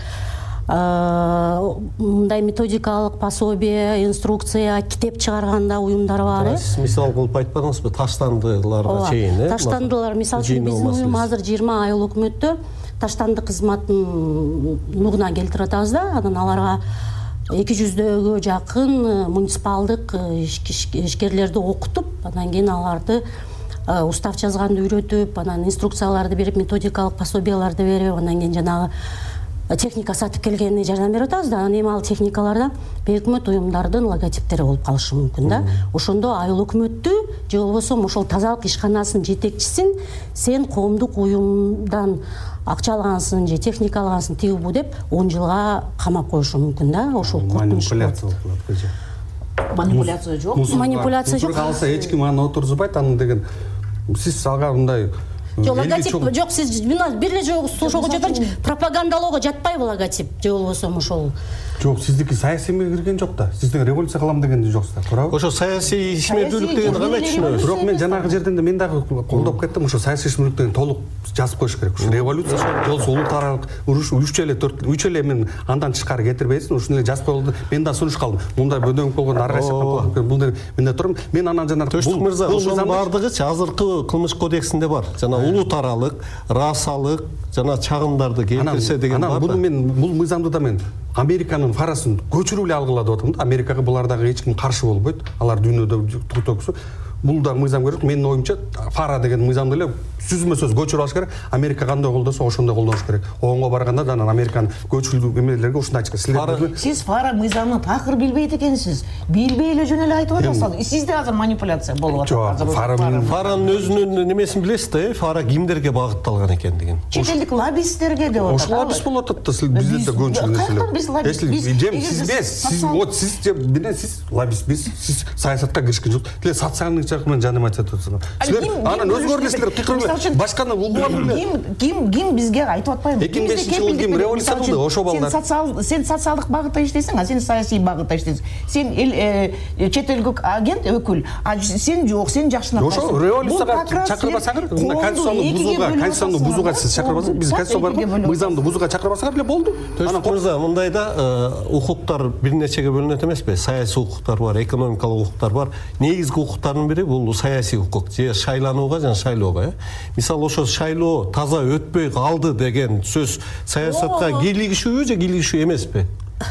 мындай методикалык пособие, инструкция, китеп чыгарганда уюмдар бар. Сиз мисал кылып айтпадыңызбы, таштандыларга чейин, э? Таштандылар, мисалы үчүн биздин уюм азыр жыйырма айыл өкмөттө таштандык кызматын нугуна келтирип атабыз да, анан аларга эки жүздөгө жакын муниципалдык ишкерлерди окутуп, анан кийин аларды устав жазганды үйрөтүп, анан инструкцияларды берип, методикалык пособияларды берип, анан кийин жанагы техника сатып келгенине жардам берип атабыз да. Анан эми ал техникаларда бейөкмөт уюмдардын логотиптери болуп калышы мүмкүн да. Ошондо айыл өкмөттү же болбосо ошол тазалык ишканасынын жетекчисин сен коомдук уюмдан акча алгансың же техника алгансың тиги бу деп он жылга камап коюшу мүмкүн да. Ошол коркунуч манипуляция жок. Манипуляция жок. Калса эч ким аны отургузбайт, аны деген сиз алга мындай жок, логотип жок, сиз бир эле жок ошого жатырчы, пропагандалоого жатпайбы логотип же болбосо ошол. Жок, сиздики саясийге кирген жок да. Сиздин революция кылам дегенди жоксуздар, туурабы? Ошо саясий ишмердүүлүк дегенди кандай түшүнөбүз? Бирок мен жанагы жерден мен дагы колдоп кеттим, ошо саясий ишмердүүлүк деген толук жазып коюш керек. Ушу революция болсо улут аралык уруш үч эле төрт үч эле мен андан тышкары кетирбейсиң, ушуну эле жазып коюлду. Мен да сунуш калдым. Мындай бөдөңүп болгон ар кайсы бул мен турам. Мен анан жанагы Төштүк мырза, ошонун бардыгычы азыркы кылмыш кодексинде бар. Жана улут аралык, расалык, жана чагымдарды келтирсе деген бар. Анан буну мен бул мыйзамды да мен Американын фарасын көчүрүп эле алгыла деп атам да. Америкага булар дагы эч ким каршы болбойт. Алар дүйнөдө туктоксу. Бул да мыйзам керек. Менин оюмча фара деген мыйзамды эле сүзмө сөз көчүрүп алыш керек. Америка кандай колдосо ошондой колдонуш керек. Оңго барганда жана Американын көчүрүү эмелерге ушундай айтыш керек. Сиз фара мыйзамын такыр билбейт экенсиз. Билбей эле жөн эле айтып атасыз. Сизде азыр манипуляция болуп атат. Фаранын өзүнүн немесин билесиз да, фара кимдерге багытталган экендигин. Чет элдик лоббисттерге деп атат. Ошол лоббист болуп атат да, бизде көчүрүү нерселер. Сиз вот сиз менен сиз лоббист, сиз саясатка киришкен жок. Тиле социальный жак менен жанымат атасыздар. Силер анан өзгөрүлөсүлөр кыйкырып башканы угулап эле. Ким ким бизге айтып атпайбы? эки миң бешинчи жылы ким революция кылды, ошо балдар. Сен социал сен социалдык багытта иштейсиң, а сен саясий багытта иштейсиң. Сен чет элдик агент өкүл, а сен жок, сен жакшынап калсың. Ошо революцияга чакырбасаңар, конституцияны бузууга, конституцияны бузууга сиз чакырбасаңар, биз конституция барбы? Мыйзамды бузууга чакырбасаңар эле болду. Анан мырза, мындай да укуктар бир нечеге бөлүнөт эмеспи? Саясий укуктар бар, экономикалык укуктар бар. Негизги укуктардын бири бул саясий укук, же шайланууга жана шайлоого, э. Мисалы ошо шайлоо таза өтпөй калды деген сөз саясатка кийлигишүүбү же кийлигишүү эмеспи?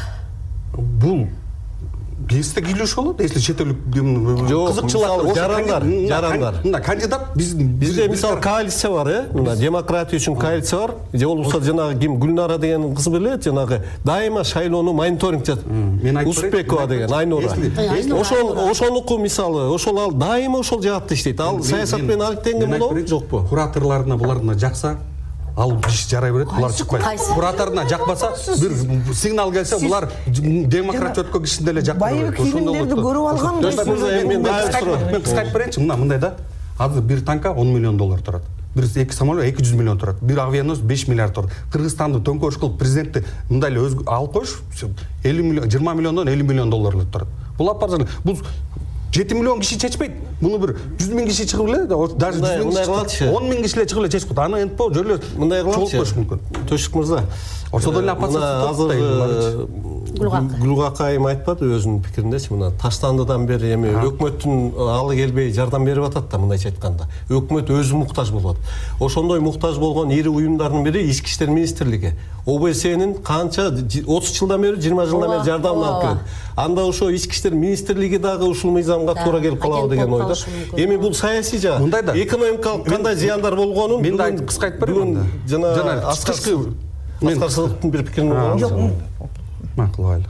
Бул бизде кийлигишүү болот, если чет элдик кызыкчылар, жарандар, жарандар. Мына кандидат биздин бизде мисалы коалиция бар, э. Мына демократия үчүн коалиция бар. Же болбосо жанагы ким Гүлнара деген кыз билет, жанагы дайыма шайлоону мониторинг жасап. Успекова деген Айнура. Ошол ошонуку мисалы, ошол ал дайыма ошол жаатта иштейт. Ал саясат менен алектенген болобу, жокпу? Кураторларына буларына жакса, ал иш жарай берет, булар чыкпайт. Кураторуна жакпаса, бир сигнал келсе, булар демократ өткөн кишине эле жакпайт. Байып фильмдерди көрүп алгам. Мен кыска айтып берейинчи, мына мындай да. Азыр бир танка он миллион доллар турат. Бир эки самолет эки жүз миллион турат. Бир авианос беш миллиард турат. Кыргызстанды төңкөрүш кылып президентти мындай эле алып коюш, элүү миллион, жыйырма миллиондон элүү миллион доллар эле турат. Бул апаржан, бул жети миллион киши чечпейт. Муну бир жүз миң киши чыгып эле, даже жүз миң киши, он миң киши эле чыгып эле чечип койт. Аны энтпо жөлө мындай кылат мүмкүн. Төшүк мырза. Ошодон эле апатсыз азыр Гүлгак айым айтпады өзүнүн пикириндечи, мына Таштандыдан бери эми өкмөттүн алы келбей жардам берип атат да, мындайча айтканда. Өкмөт өзү муктаж болот. Ошондой муктаж болгон ири уюмдардын бири Ички иштер министрлиги. О Б С'нин канча отуз жылдан бери, жыйырма жылдан бери жардамын алып келет. Анда ошо Ички иштер министрлиги дагы ушул мыйзамга туура келип калабы деген ойдо. Эми бул саясий жак. Экономикалык кандай зыяндар болгонун мен да кыска айтып берейин. Жана аскарчы Аскар Сыдыктын бир пикирин угабыз. Жок, макул айлы.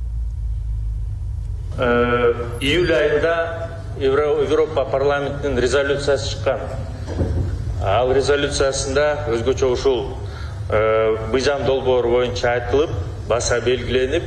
Июль айында Европа парламентинин резолюциясы чыккан. Ал резолюциясында өзгөчө ушул мыйзам долбоору боюнча айтылып, баса белгиленип,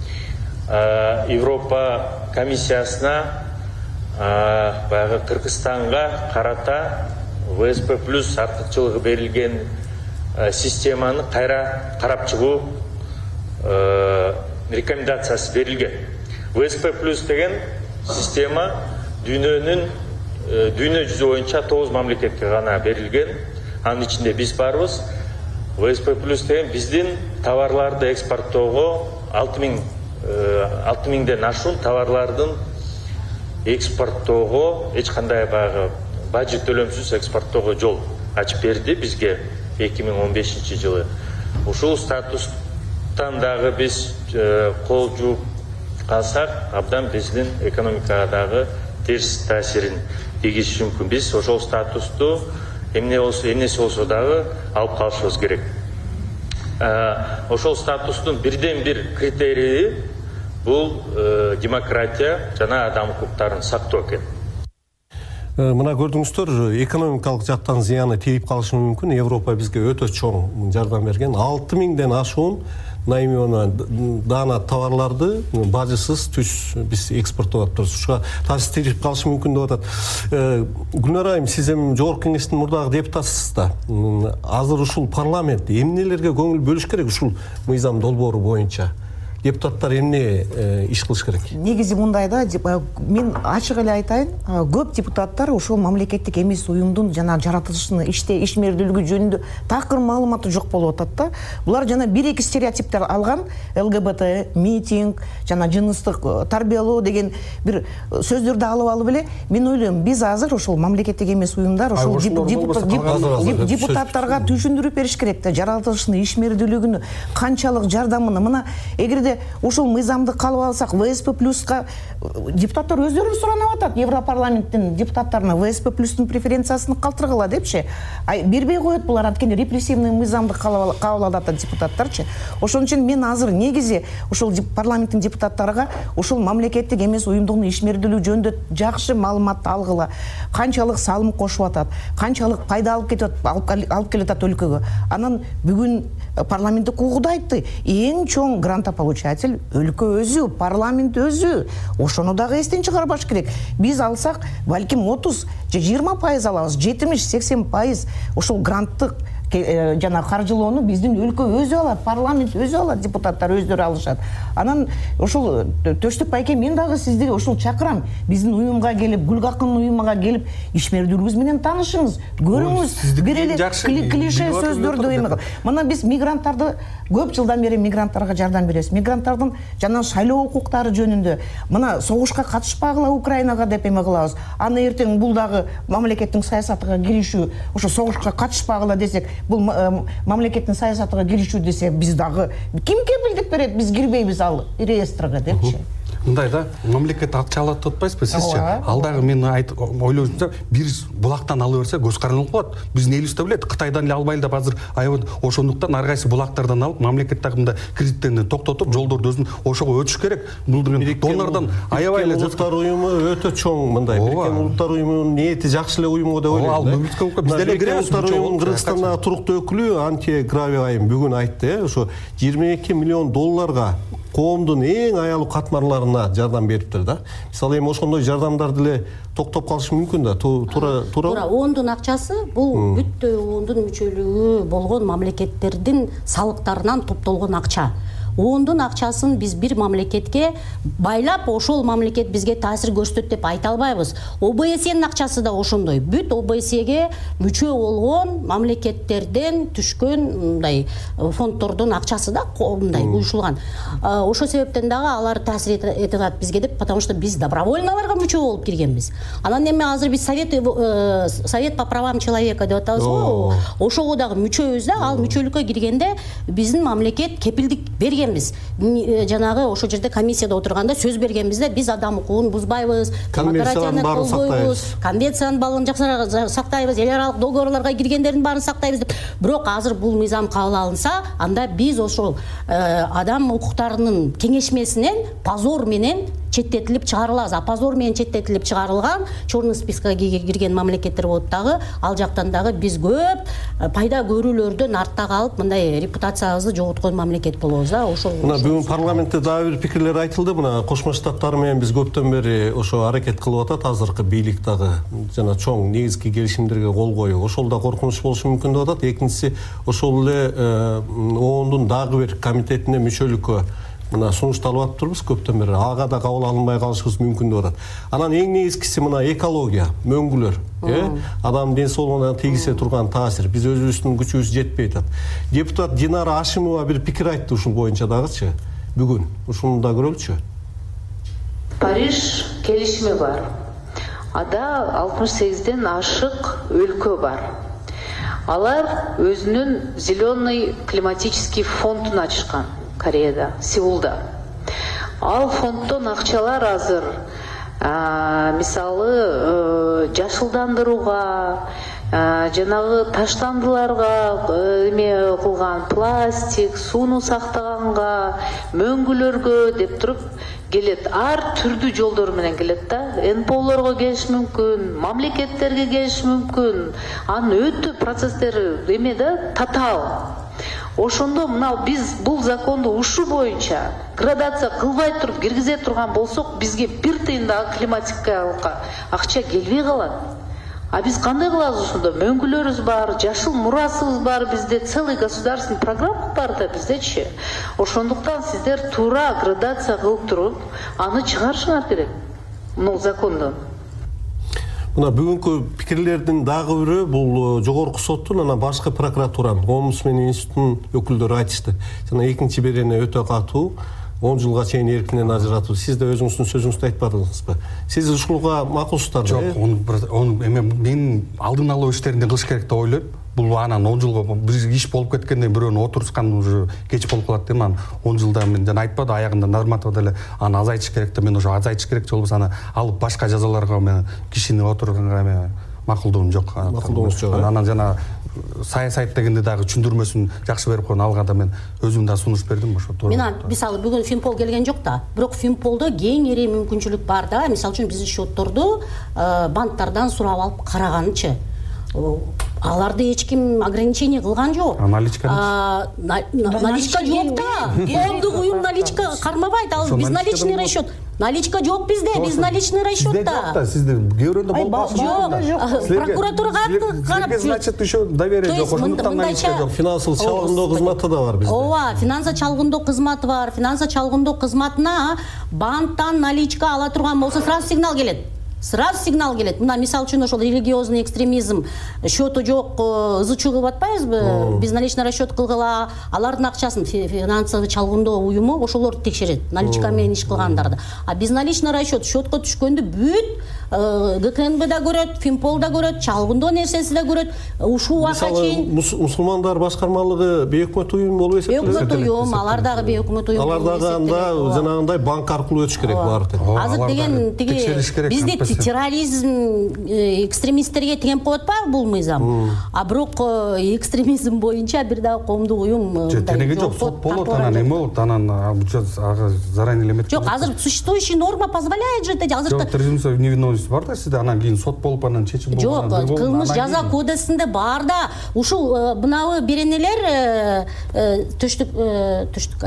Европа комиссиясына баягы Кыргызстанга карата В С П плюс артыкчылыгы берилген системаны кайра карап чыгуу рекомендациясы берилген. В С П плюс деген система дүйнөнүн дүйнө жүзү боюнча тогуз мамлекетке гана берилген. Анын ичинде биз барбыз. В С П плюс деген биздин товарларды экспорттоого алты миңден ашуун товарлардын экспорттоого эч кандай баягы бажы төлөмсүз экспорттоого жол ачып берди бизге эки миң он бешинчи жылы. Ушул статустан дагы биз кол жууп қалсақ абдан біздің экономикадағы теріс тәсірін тигізуі мүмкін. Біз ошол статусту эмнеси болсо дагы алып калышыбыз керек. Ошол статустун бирден бир критерийи бул демократия жана адам укуктарын сактоо экен. Мына көрдүңүздөр, экономикалык жактан зыяны тийип калышы мүмкүн. Европа бизге өтө чоң жардам берген. алты миңден ашуун наймиона даана товарларды бажысыз түз биз экспорттоп атабыз. Ушуга таасир тийип калышы мүмкүн деп атат. Гүлнар айым, сиз эми жогорку кеңештин мурдагы депутатысыз да. Азыр ушул парламент эмнелерге көңүл бөлүш керек ушул мыйзам долбоору боюнча? Депутаттар эмне иш кылыш керек? Негизи мындай да, мен ачык эле айтайын, көп депутаттар ошол мамлекеттик эмес уюмдун жана жаратылышын иште ишмердүүлүгү жөнүндө такыр маалыматы жок болуп атат да. Булар жана бир-эки стереотиптер алган, ЛГБТ, митинг, жана жыныстык тарбиялоо деген бир сөздөрдү алып алып эле, мен ойлойм, биз азыр ошол мамлекеттик эмес уюмдар ошол депутаттарга түшүндүрүп бериш керек да, жаратылышын ишмердүүлүгүнү, канчалык жардамын. Мына эгерде ушул мыйзамды калып алсак, ВСП плюска депутаттар өздөрү суранып атат, Европарламенттин депутаттарына ВСП плюстун преференциясын калтыргыла депчи. Ай бербей коет булар, анткени репрессивный мыйзамды кабыл алат атат депутаттарчы. Ошон үчүн мен азыр негизи ушул парламенттин депутаттарга ушул мамлекеттик эмес уюмдун ишмердүүлүгү жөнүндө жакшы маалыматты алгыла. Канчалык салым кошуп атат, канчалык пайда алып кетет, алып келет атат өлкөгө. Анан бүгүн парламенттик угууда айтты, эң чоң грантополучатель өлкө өзү, парламент өзү. Ошону дагы эстен чыгарбаш керек. Биз алсак, балким отуз же жыйырма пайыз алабыз, жетимиш сексен пайыз ошол гранттык жана каржылоону биздин өлкө өзү алат, парламент өзү алат, депутаттар өздөрү алышат. Анан ошол Төштүк байке, мен дагы сизди ошол чакырам, биздин уюмга келип, Гүлгакын уюмуга келип, ишмердүүлүгүбүз менен таанышыңыз, көрүңүз, бир эле клише сөздөрдү эме. Мына биз мигранттарды көп жылдан бери мигранттарга жардам беребиз. Мигранттардын жана шайлоо укуктары жөнүндө, мына согушка катышпагыла Украинага деп эме кылабыз. Аны эртең бул дагы мамлекеттин саясатыга киришүү, ошо согушка катышпагыла десек, бул мамлекеттин саясатыга киришүү десе, биз дагы ким кепилдик берет, биз кирбейбиз ал реестрге депчи. Мындай да, мамлекет акча алат деп атпайсызбы сизчи? Ал дагы мен ойлоймчу, бир булактан ала берсе көз карандылык болот. Биздин элибизде билет, Кытайдан эле албайлы деп азыр аябай ошондуктан ар кайсы булактардан алып, мамлекет дагы кредиттерин токтотуп, жолдорду өзүн ошого өтүш керек. Бул деген донордон аябай эле Улуттар уюму өтө чоң мындай. Бириккен Улуттар уюмунун ниети жакшы эле уюм деп ойлойм. Ал бизде эле киребиз. Улуттар уюмунун Кыргызстандагы туруктуу өкүлү Антия Гравиайым бүгүн айтты, ошо жыйырма эки миллион долларга коомдун эң аялуу катмарларына жардам бериптир да. Мисалы эми ошондой жардамдарды эле токтоп калышы мүмкүн да. Туура туура. Ондун акчасы бул бүттө ондун мүчөлүгү болгон мамлекеттердин салыктарынан топтолгон акча. Ондун акчасын биз бир мамлекетке байлап, ошол мамлекет бизге таасир көрсөтөт деп айта албайбыз. ОБСЕнин акчасы да ошондой. Бүт ОБСЕге мүчө болгон мамлекеттерден түшкөн мындай фонддордун акчасы да мындай уюшулган. Ошол себептен дагы алар таасир эте алат бизге деп, потому что биз добровольно аларга мүчө болуп киргенбиз. Анан эми азыр биз совет совет по правам человека деп атабыз го. Ошого дагы мүчөбүз да, ал мүчөлүккө киргенде биздин мамлекет кепилдик берген. Жанагы ошо жерде комиссияда отурганда сөз бергенбиз да, биз адам укугун бузбайбыз, демократияны колдойбуз, конвенциянын баарын жакшы сактайбыз, эл аралык договорлорго киргендердин баарын сактайбыз деп. Бирок азыр бул мыйзам кабыл алынса, анда биз ошол адам укуктарынын кеңешмесинен позор менен четтетилип чыгарылабыз. А позор менен четтетилип чыгарылган черный спискага кирген мамлекеттер болот дагы, ал жактан дагы биз көп пайда көрүүлөрдөн артта калып, мындай репутациябызды жоготкон мамлекет болобуз да. Мына бүгүн парламентте дагы бир пикирлер айтылды. Мына Кошмо Штаттар менен биз көптөн бери ошо аракет кылып атат, азыркы бийлик дагы жана чоң негизги келишимдерге кол коюу. Ошол да коркунуч болушу мүмкүн деп атат. Экинчиси, ошол эле оондун дагы бир комитетине мүчөлүккө мына сунушталып атпырбыз көптөн бери. Ага да кабыл алынбай калышыбыз мүмкүн деп атат. Анан эң негизгиси мына экология, мөңгүлөр, э, адам ден соолугуна тийгизе турган таасир. Биз өзүбүздүн күчүбүз жетпей атат. Депутат Динара Ашимова бир пикир айтты ушул боюнча дагычы. Бүгүн ушуну да көрөлүчү. Париж келишими бар. Ада алтымыш сегизден ашык өлкө бар. Алар өзүнүн зеленый климатический фондун ачышкан Кореяда, Сеулда. ал фонддон акчалар азыр мисалы жашылдандырууга, жанагы таштандыларга эме кылган пластик, сууну сактаганга, мөңгүлөргө деп туруп келет. Ар түрдүү жолдор менен келет да. эн пэ олорго келиш мүмкүн, мамлекеттерге келиш мүмкүн. Анын өтө процесстери эме да, татаал. Ошондо мына биз бул законду ушул боюнча градация кылбай туруп киргизе турган болсок, бизге бир тыйын да климатикалык акча келбей калат. А биз кандай кылабыз ошондо? Мөңгүлөрүбүз бар, жашыл мурасыбыз бар, бизде целый государственный программа бар да биздечи. Ошондуктан сиздер туура градация кылып туруп, аны чыгарышыңар керек. Мына законду. Мына бүгүнкү пикирлердин дагы бирөө бул жогорку соттун анан башкы прокуратуранын, омбудсмен институтунун өкүлдөрү айтышты. Жана экинчи берене өтө катуу, он жылга чейин эркинен ажыратуу. Сиз да өзүңүздүн сөзүңүздү айтпадыңызбы? Сиз ушулга макулсуздарбы? Жок, onu эме мен алдын алуу иштерин кылыш керек деп ойлойм. Бул анан он жылга биз иш болуп кеткенден бирөөнү отурускан уже кеч болуп калат дейм. Анан он жылда мен жана айтпады, аягында нормативде эле аны азайтыш керек деп, мен уже азайтыш керек же болбосо аны алып башка жазаларга мен кишини отурганга мен макулдугум жок. Макулдугуңуз жок. Анан жана саясат дегенде дагы түшүндүрмөсүн жакшы берип койгон, алга да мен өзүм да сунуш бердим ошо. Мен мисалы бүгүн Финпол келген жок да, бирок Финполдо кеңири мүмкүнчүлүк бар да. Мисалы үчүн биздин счетторду банктардан сурап алып караганчы. Аларды эч ким ограничение кылган жок. Наличка наличка жок да. Коомдук уюм наличка кармабайт. Ал биз наличный расчет. Наличка жок бизде, биз наличный расчетта. Сизде кээбирөөндө болбосо жок. Прокуратурага карап, значит еще доверие жок. Ошондуктан наличка жок. Финансылык чалгындоо кызматы да бар бизде. Ооба, финанса чалгындоо кызматы бар. Финанса чалгындоо кызматына банктан наличка ала турган болсо сразу сигнал келет. Сразу сигнал келет. Мына мисалы үчүн ошол религиозный экстремизм, счету жок, ызычуу кылып атпайбызбы? Биз наличный расчет кылгыла, алардын акчасын финансовый чалгындоо уюму ошолор текшерет, наличка менен иш кылгандарды. А биз наличный расчет счетко түшкөндү бүт гэ ка эн бэ да көрөт, Финпол да көрөт, чалгындоо нерсеси да көрөт. Ушул убакка чейин мусулмандар башкармалыгы бейөкмөт уюм болуп эсептелет. Бейөкмөт уюм, алар дагы бейөкмөт уюм. Алар дагы анда жанагындай банк аркылуу өтүш керек баары. Азыр деген тиги бизде терроризм, экстремисттерге теңеп коет атпайбы бул мыйзам? А бирок экстремизм боюнча бир дагы коомдук уюм тенеге жок, сот болот, анан эме болот, анан ага заранее элемет. Жок, азыр существующий норма позволяет же деди. Азыр презумпция невиновности бар да сизде, анан кийин сот болуп анан чечим болгон. Жок, кылмыш жаза кодексинде бар да. Ушул мынабы беренелер төштүк төштүк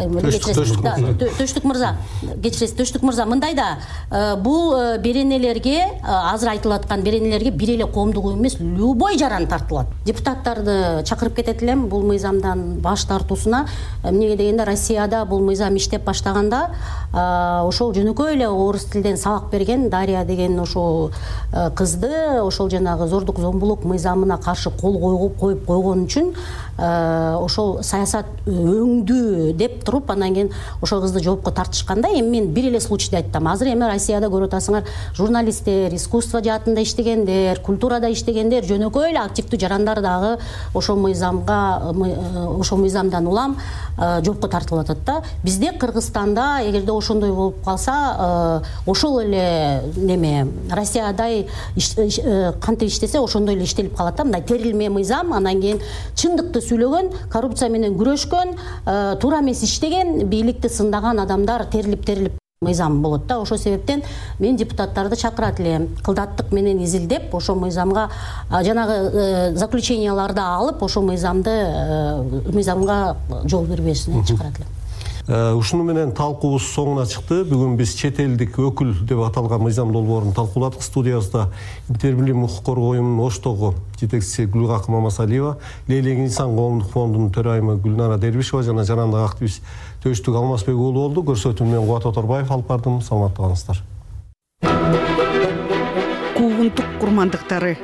төштүк мырза, кечиресиз, төштүк мырза, мындай да, бул беренелерге, азыр айтылып аткан беренелерге бир эле коомдук уюм эмес, любой жаран тартылат. Депутаттарды чакырып кетет элем бул мыйзамдан баш тартуусуна. Эмнеге дегенде Россияда бул мыйзам иштеп баштаганда ошол жөнөкөй эле орус тилден сабак берген Дарья деген ошол кызды ошол жанагы зордук зомбулук мыйзамына каршы кол коюп койгон үчүн ошол саясат өңдүү деп туруп, анан кийин ошол кызды жоопко тартышканда, эми мен бир эле случайды айттым. Азыр эми Россияда көрүп атасыңар, журналисттер, искусство жаатында иштегендер, культурада иштегендер, жөнөкөй эле активдүү жарандар дагы ошол мыйзамга, ошол мыйзамдан улам жоопко тартылып атат да. Бизде Кыргызстанда эгерде ошондой болуп калса, ошол эле неме Россиядай кантип иштесе ошондой эле иштелип калат да. Мындай терилме мыйзам, анан кийин чындыкты сүйлөгөн, коррупция менен күрөшкөн, туура эмес иштеген, бийликти сындаган адамдар терилип-терилип мыйзам болот да. Ошол себептен мен депутаттарды чакырат элем, кылдаттык менен изилдеп, ошол мыйзамга жанагы заключенияларды алып, ошол мыйзамды мыйзамга жол бербесине чакырат элем. Ушуну менен талкуубуз соңуна чыкты. Бүгүн биз чет элдик өкүл деп аталган мыйзам долбоорун талкууладык. Студиябызда Интербилим укук коргоо уюмунун Оштогу жетекчиси Гүлгакы Мамасалиева, Лейлек инсан коомдук фондунун төрайымы Гүлнара Дербишева жана жанагы активист Төштүк Алмазбек уулу болду. Көрсөтүүнү мен Кубат Оторбаев алып бардым. Саламатта калыңыздар. Куугунтук курмандыктары.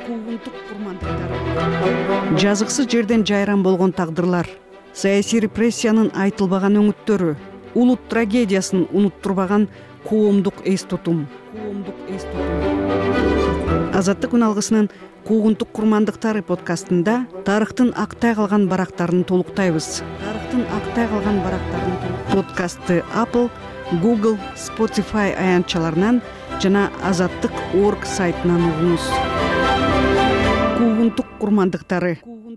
Жазыксыз жерден жайран болгон тагдырлар. Саясий репрессиянын айтылбаган өңүттөрү, улут трагедиясын унуттурбаган коомдук эс тутум. Азаттык үн алгысынын Куугунтук курмандыктары подкастында тарыхтын актай калган барактарын толуктайбыз. Тарыхтын актай калган барактарын подкастты Apple, Google, Spotify аянтчаларынан жана азаттык точка орг сайтынан угуңуз. Куугунтук курмандыктары.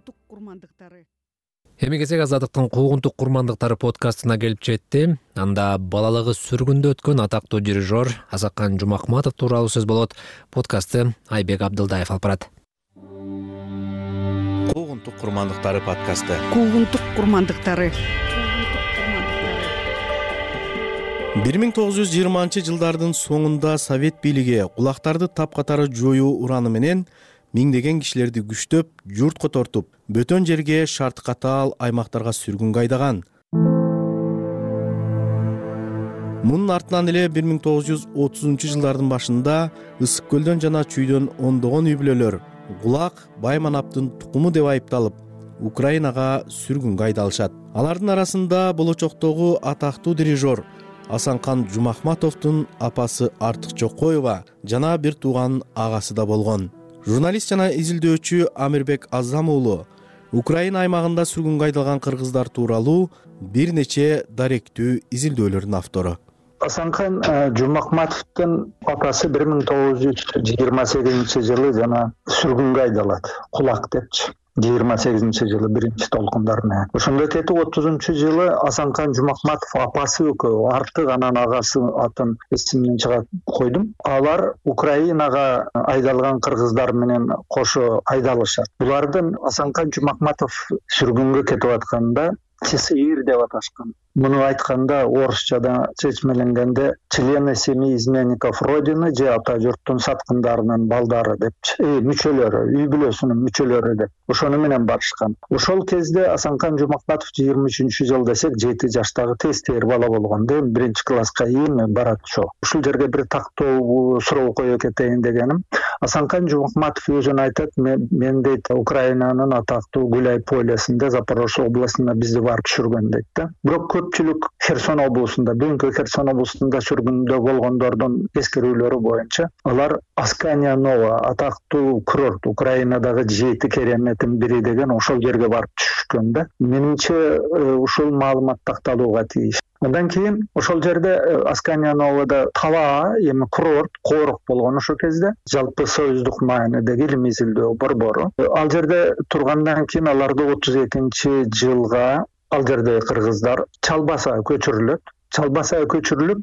Эми кезек азаттыктын куугунтук курмандыктары подкастына келип жетти. Анда балалыгы сүргүндө өткөн атактуу дирижер Асакан Жумахматов тууралуу сөз болот. Подкастты Айбек Абдылдаев алып барат. Куугунтук курмандыктары подкасты. Куугунтук курмандыктары. бир миң тогуз жүз жыйырманчы жылдардын соңунда Совет бийлиги кулактарды тапкатары жоюу ураны менен миңдеген кишилерди күчтөп, журтко тартып, бөтөн жерге шарт катаал аймактарга сүргүнгө айдаган. Мунун артынан эле бир миң тогуз жүз отузунчу жылдардын башында Ысык көлдөн жана Чүйдөн ондогон үй бүлөлөр Кулак Байманаптын тукуму деп айыпталып, Украинага сүргүнгө айдалышат. Алардын арасында болочоктогу атактуу дирижер Асанкан Жумахматовдун апасы Артык Жокоева жана бир тууган агасы да болгон. Журналист жана изилдөөчү Амирбек Азам уулу Украина аймагында сүргүнгө айдалган кыргыздар тууралуу бир нече даректүү изилдөөлөрдүн автору. Асанкан Жумахматовдун апасы бир миң тогуз жүз жыйырма сегизинчи жылы жана сүргүнгө айдалат. Кулак депчи. жыйырма сегизинчи жылы биринчи толкундарына. Ошондо кетип отузунчу жылы Асанкан Жумахматов апасы экөө, Артык анан агасы атын эсимден чыгат койдум. Алар Украинага айдалган кыргыздар менен кошо айдалышат. Булардын Асанкан Жумахматов сүргүнгө кетип атканда ЧСИР деп аташкан. Муну айтканда орусчада чечмеленгенде члены семьи изменников Родины же ата журттун саткындарынын балдары деп, э, мүчөлөрү, үй бүлөсүнүн мүчөлөрү деп. Ошону менен барышкан. Ошол кезде Асанкан Жумахматов жыйырма үчүнчү жыл десек жети жаштагы тестер бала болгон, деп биринчи класска эми барат ошо. Ушул жерге бир тактоо суроо коюп кетейин дегеним. Асанкан Жумахматов өзүн айтат, мен дейт Украинанын атактуу Гуляй полесинде Запорожье областына бизди барып түшүргөн дейт да. Бирок көпчүлүк Херсон облусунда, бүгүнкү Херсон облусунда сүргүндө болгондордун эскерүүлөрү боюнча, алар Аскания Нова атактуу курорт, Украинадагы жети кереметтин бири деген ошол жерге барып түшкөн да. Менимче ушул маалымат такталууга тийиш. Андан кийин ошол жерде Аскания Новада таба, эми курорт, коорук болгон ошол кезде, жалпы союздук маанидеги илимий изилдөө борбору. Ал жерде тургандан кийин аларды отуз экинчи жылга ал жерде кыргыздар Чалбаса көчүрүлөт. Чалбаса көчүрүлүп,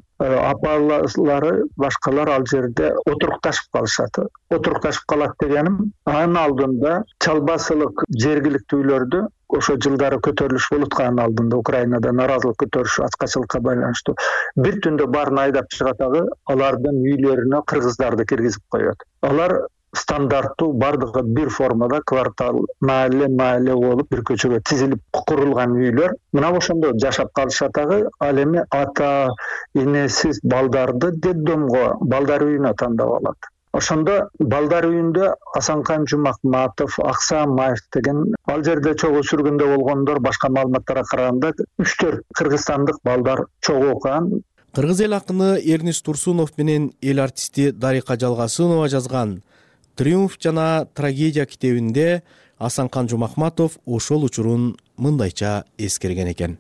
апалары, башкалар ал жерде отурукташып калышат. Отурукташып калат дегеним, анын алдында Чалбасылык жергиликтүүлөрдү ошо жылдары көтөрүлүш болуп аткан алдында Украинада наразылык көтөрүш ачкачылыкка байланыштуу бир түндө баарын айдап чыгатагы, алардын үйлөрүнө кыргыздарды киргизип коёт. Алар стандарттуу бардыгы бир формада квартал, маале маале болуп бир көчөгө тизилип курулган үйлөр. Мына ошондо жашап калышатагы, ал эми ата энесиз балдарды детдомго, балдар үйүнө тандап алат. Ошондо балдар үйүндө Асанкан Жумахматов, Аксамаев деген ал жерде чогуу сүргүндө болгондор башка маалыматтарга караганда үч төрт кыргызстандык балдар чогуу окуган. Кыргыз эл акыны Эрнис Турсунов менен эл артисти Дарика Жалгасынова жазган «Триумф жана трагедия» китебинде Асанкан Жумахматов ошол учурун мындайча эскерген экен.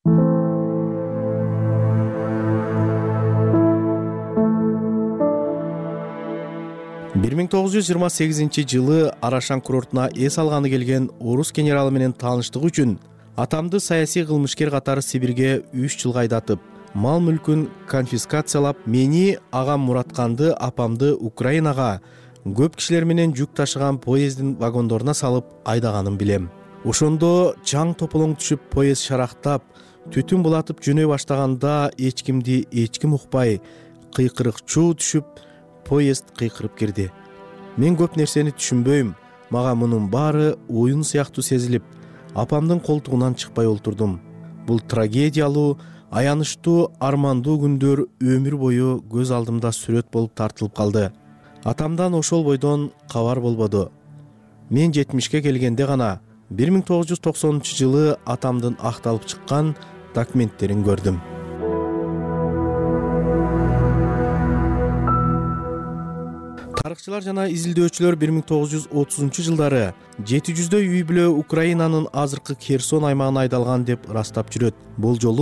бир миң тогуз жүз жыйырма сегизинчи жылы Арашан курортуна эс алганы келген орус генералы менен тааныштык үчүн атамды саясий кылмышкер катары Сибирге үч жылга айдатып, мал мүлкүн конфискациялап, мени, агам Муратканды, апамды Украинага көп кишилер менен жүк ташыган поездин вагондоруна салып айдаганын билем. Ошондо чаң тополоң түшүп, поезд шарактап, түтүн булатып жөнөй баштаганда эч кимди эч ким укпай, кыйкырык чуу түшүп, поезд кыйкырып кирди. Мен көп нерсени түшүнбөйм, мага мунун баары оюн сыяктуу сезилип, апамдын колтугунан чыкпай олтурдум. Бул трагедиялуу, аянычтуу, армандуу күндөр өмүр бою көз алдымда сүрөт болуп тартылып калды. Атамдан ошол бойдон кабар болбоду. Мен жетимишке келгенде гана бир миң тогуз жүз токсонунчу жылы атамдын акталып чыккан документтерин көрдүм. Тарыхчылар жана изилдөөчүлөр бир миң тогуз жүз отузунчу жылдары жети жүздөй үй бүлө Украинанын азыркы Херсон аймагына айдалган деп ырастап жүрөт. Бул жолу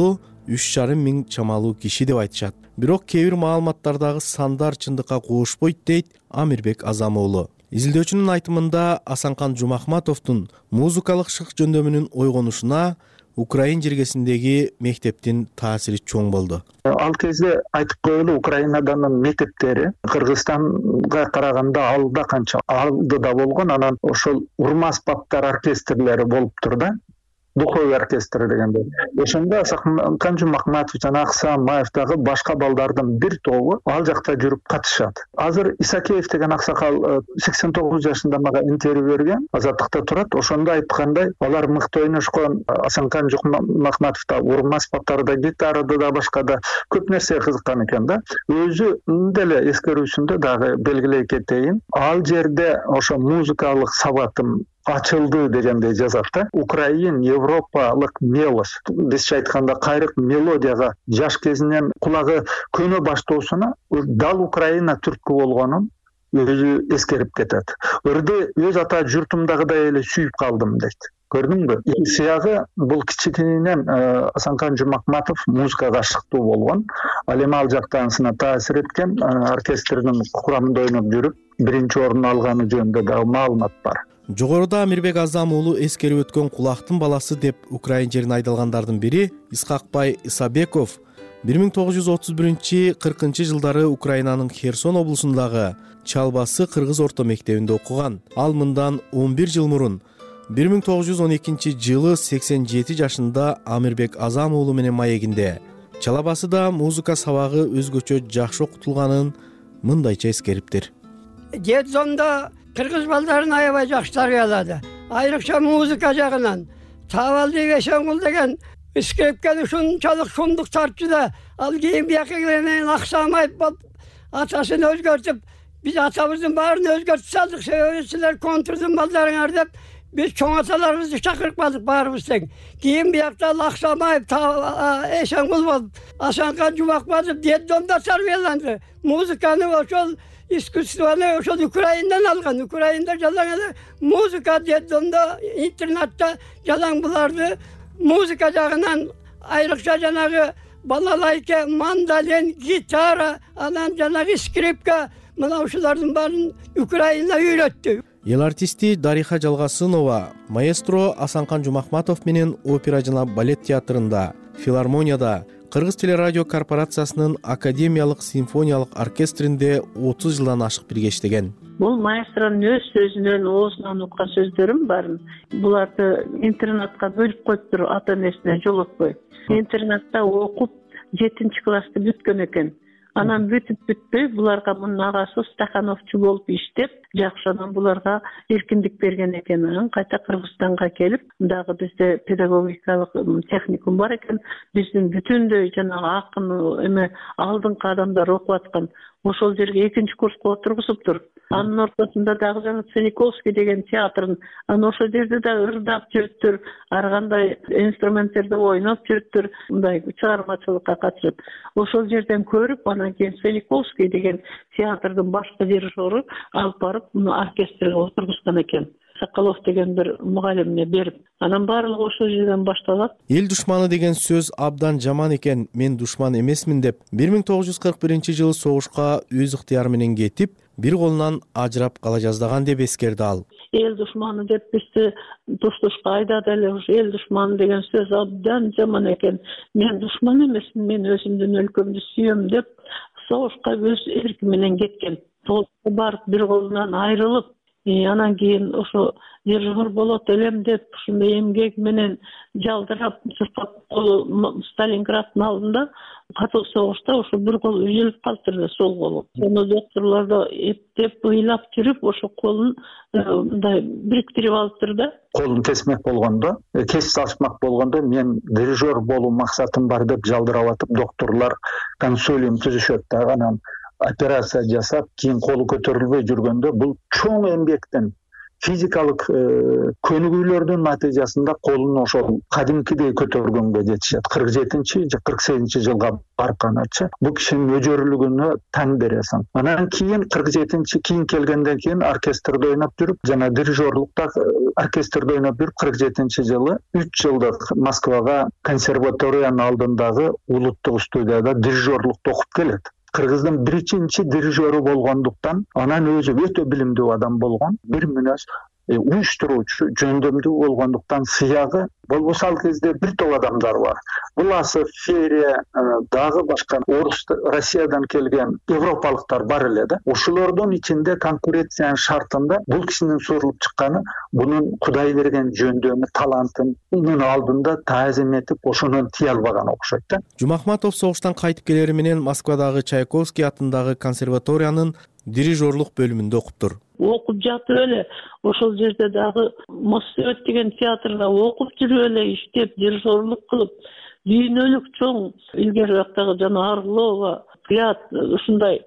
үч жарым миң чамалуу киши деп айтышат. Бирок кээ бир маалыматтардагы сандар чындыкка куушпойт дейт Амирбек Азам уулу. Изилдөөчүнүн айтымында Асанкан Жумахматовдун музыкалык шык жөндөмүнүн ойгонушуна Украин жергесиндеги мектептин таасири чоң болду. Ал кезде айтып коелу, Украинадан мектептери Кыргызстанга караганда алда канча алдыда болгон, анан ошол урма аспаптар оркестрлери болуп тур да. Духовый оркестр дегенде. Ошондо Асанкан Жумахматов жана Аксамаевдагы башка балдардын бир тобу ал жакта жүрүп катышат. Азыр Исакеев деген аксакал сексен тогуз жашында мага интервью берген, Азаттыкта турат. Ошондо айткандай, алар мыкты ойношкон. Асанкан Жумахматов да урма аспаптарда, гитарада да башка да көп нерсе кызыккан экен да. Өзү деле эскерүүсүндө дагы белгилей кетейин. Ал жерде ошо музыкалык сабатым ачылды дегенде жазат да. Украин европалык мелош, бизче айтканда кайрык мелодияга жаш кезинен кулагы көнө баштоосуна дал Украина түрткү болгонун өзү эскерип кетет. Өрдө өз ата журтумдагыдай эле сүйүп калдым дейт. Көрдүңбү? Сыягы бул кичинекейинен Асанкан Жумахматов музыкага ашыктуу болгон. Ал эми ал жактансына таасир эткен, оркестрдин курамында ойноп жүрүп, биринчи орун алганы жөнүндө дагы маалымат бар. Жогоруда Амирбек Азам уулу эскерип өткөн кулактын баласы деп Украин жерин айдалгандардын бири Исхакбай Исабеков бир миң тогуз жүз отуз биринчи кыркынчы жылдары Украинанын Херсон облусундагы Чалбасы кыргыз орто мектебинде окуган. Ал мындан он бир жыл мурун бир миң тогуз жүз он экинчи жылы сексен жети жашында Амирбек Азам уулу менен маегинде Чалабасыда музыка сабагы өзгөчө жакшы окутулганын мындайча эскериптир. Жетзонда Кыргыз балдарын аябай жакшы тарбиялады. Айрыкча музыка жагынан. Табалдык Эшенгул деген скрипканы ушунчалык шундук тартчу да, ал кийин бияка менен Аксамаев болуп атасын өзгөртүп, биз атабыздын баарын өзгөртүп салдык. Силер контрдун балдарыңар деп биз чоң аталарыбызды чакырып калдык баарыбыз тең. Кийин биякта Аксамаев, Эшенгул болуп, Асанкан Жумахматов детдомдо тарбияланды. Музыканы ошол искусствоны ошол Украиндан алган. Украинда жалаң эле музыка детдомдо, интернатта жалаң буларды музыка жагынан айрыкча жанагы балалайка, мандолин, гитара, анан жанагы скрипка, мына ушулардын баарын Украина үйрөттү. Эл артисти Дариха Жалгасынова маэстро Асанкан Жумахматов менен опера жана балет театрында, филармонияда, Кыргыз телерадио корпорациясынын академиялык симфониялык оркестринде отуз жылдан ашык бирге иштеген. Бул маэстронун өз сөзүнөн, оозунан уккан сөздөрүм бар. Буларды интернатка бөлүп коюптур, ата энесине жолотпой. Интернатта окуп жетинчи классты бүткөн экен. Анан бүтүп бүтпөй буларга мунун агасы стахановчу болуп иштеп, жакшынан буларга эркиндик берген экен. Анан кайта Кыргызстанга келип, дагы бизде педагогикалык техникум бар экен. Биздин бүтүндөй жанагы акын эме алдыңкы адамдар окуп аткан. Ошол жерге экинчи курска отургузуптур. Анын ортосунда дагы жана Цениковский деген театрын, анан ошол жерде да ырдап жүрүптүр, ар кандай инструменттерди ойноп жүрүптүр, мындай чыгармачылыкка катышып. Ошол жерден көрүп, анан кийин Цениковский деген театрдын башкы дирижеру алып барып, муну оркестрге отургузган экен. Соколов деген бир мугалимине берип, анан баардыгы ошол жерден башталат. Эл душманы деген сөз абдан жаман экен, мен душман эмесмин деп бир миң тогуз жүз кырк биринчи жылы согушка өз ыктыяры менен кетип, бир колунан ажырап кала жаздаган деп эскерди ал. Эл душманы деп бизди туштушка айдады эле. Эл душманы деген сөз абдан жаман экен. Мен душман эмесмин, мен өзүмдүн өлкөмдү сүйөм деп согушка өз эрки менен кеткен. Согушка барып бир колунан айрылып, анан кийин ошо дирижер болот элем деп ушундай эмгек менен жалдырап, чуркап Сталинграддын алдында катуу согушта ошо бир кол үзүлүп калыптыр, сол колу. Сону докторлор да эптеп ыйлап жүрүп ошо колун мындай бириктирип алыптыр да. Колун кесмек болгондо, кесип салышмак болгондо мен дирижер болуу максатым бар деп жалдырап атып, докторлор консилиум түзүшөт да, анан операция жасап, кийин колу көтөрүлбөй жүргөндө бул чоң эмгектен физикалык көнүгүүлөрдүн натыйжасында колун ошол кадимкидей көтөргөнгө жетишет. кырк жетинчи же кырк сегизинчи жылга барканычы бул кишинин өжөрлүгүнө таң бересиң. Анан кийин кырк жетинчи кийин келгенден кийин оркестрде ойноп жүрүп, жана дирижерлукта оркестрде ойноп жүрүп кырк жетинчи жылы үч жылдык Москвага консерваториянын алдындагы улуттук студияда дирижерлукты окуп келет. Кыргыздын биринчи дирижеру болгондуктан, анан өзү өтө билимдүү адам болгон, бир мүнөз уюштуруучу, жөндөмдүү болгондуктан сыягы болбосо ал кезде бир топ адамдар бар. Буласов, Ферия, дагы башка орус, Россиядан келген европалыктар бар эле да. Ошолордун ичинде конкуренциянын шартында бул кишинин сурулуп чыкканы бунун Кудай берген жөндөмү, талантын унун алдында таазим этип ошону тие албаган окшойт да. Жумахматов согуштан кайтып келери менен Москвадагы Чайковский атындагы консерваториянын дирижерлук бөлүмүндө окуптур. Окуп жатып эле ошол жерде дагы Моссовет деген театрда окуп жүрүп эле иштеп, дирижерлук кылып, дүйнөлүк чоң илгери жактагы жана Орлова, Кыят ушундай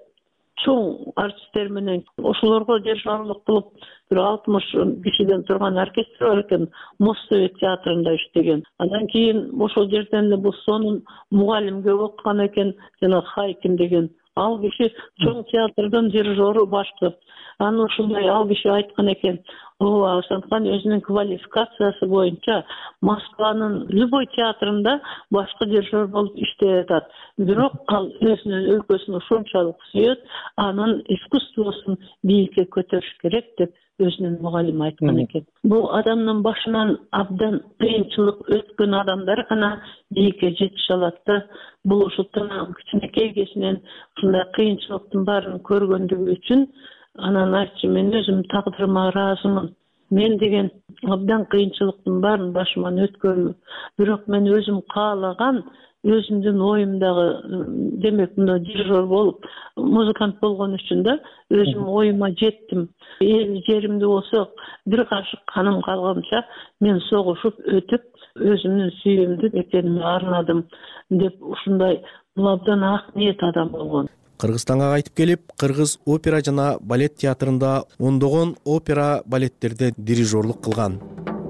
чоң артисттер менен ошолорго дирижерлук кылып, бир алтымыш кишиден турган оркестр бар экен, Моссовет театрында иштеген. Андан кийин ошол жерден эле бул сонун мугалимге окуган экен, жана Хайкин деген. Ал киши чоң театрдын дирижеру башкы. Аны ушундай ал киши айткан экен, ооба, ошондуктан өзүнүн квалификациясы боюнча Москванын любой театрында башкы дирижер болуп иштей атат. Бирок ал өзүнүн өлкөсүн ушунчалык сүйөт, анын искусствосун бийикке көтөрүш керек деп өзүнүн мугалими айткан экен. Бул адамдын башынан абдан кыйынчылык өткөн адамдар гана бийикке жетише алат да. Бул ушултан кичинекей кезинен ушундай кыйынчылыктын баарын көргөндүгү үчүн анан айтчы, мен өзүм тагдырыма ыраазымын. Мен деген абдан кыйынчылыктын баарын башыман өткөрүп, бирок мен өзүм каалаган, өзүмдүн оюмдагы, демек мына дирижер болуп, музыкант болгон үчүн да өзүм оюма жеттим. Эл жеримде болсо, бир кашык каным калганча мен согушуп өтүп, өзүмдүн сүйүүмдү экениме арнадым деп ушундай бул абдан ак ниет адам болгон. Кыргызстанга кайтып келип, Кыргыз опера жана балет театрында ондогон опера балеттерде дирижерлук кылган.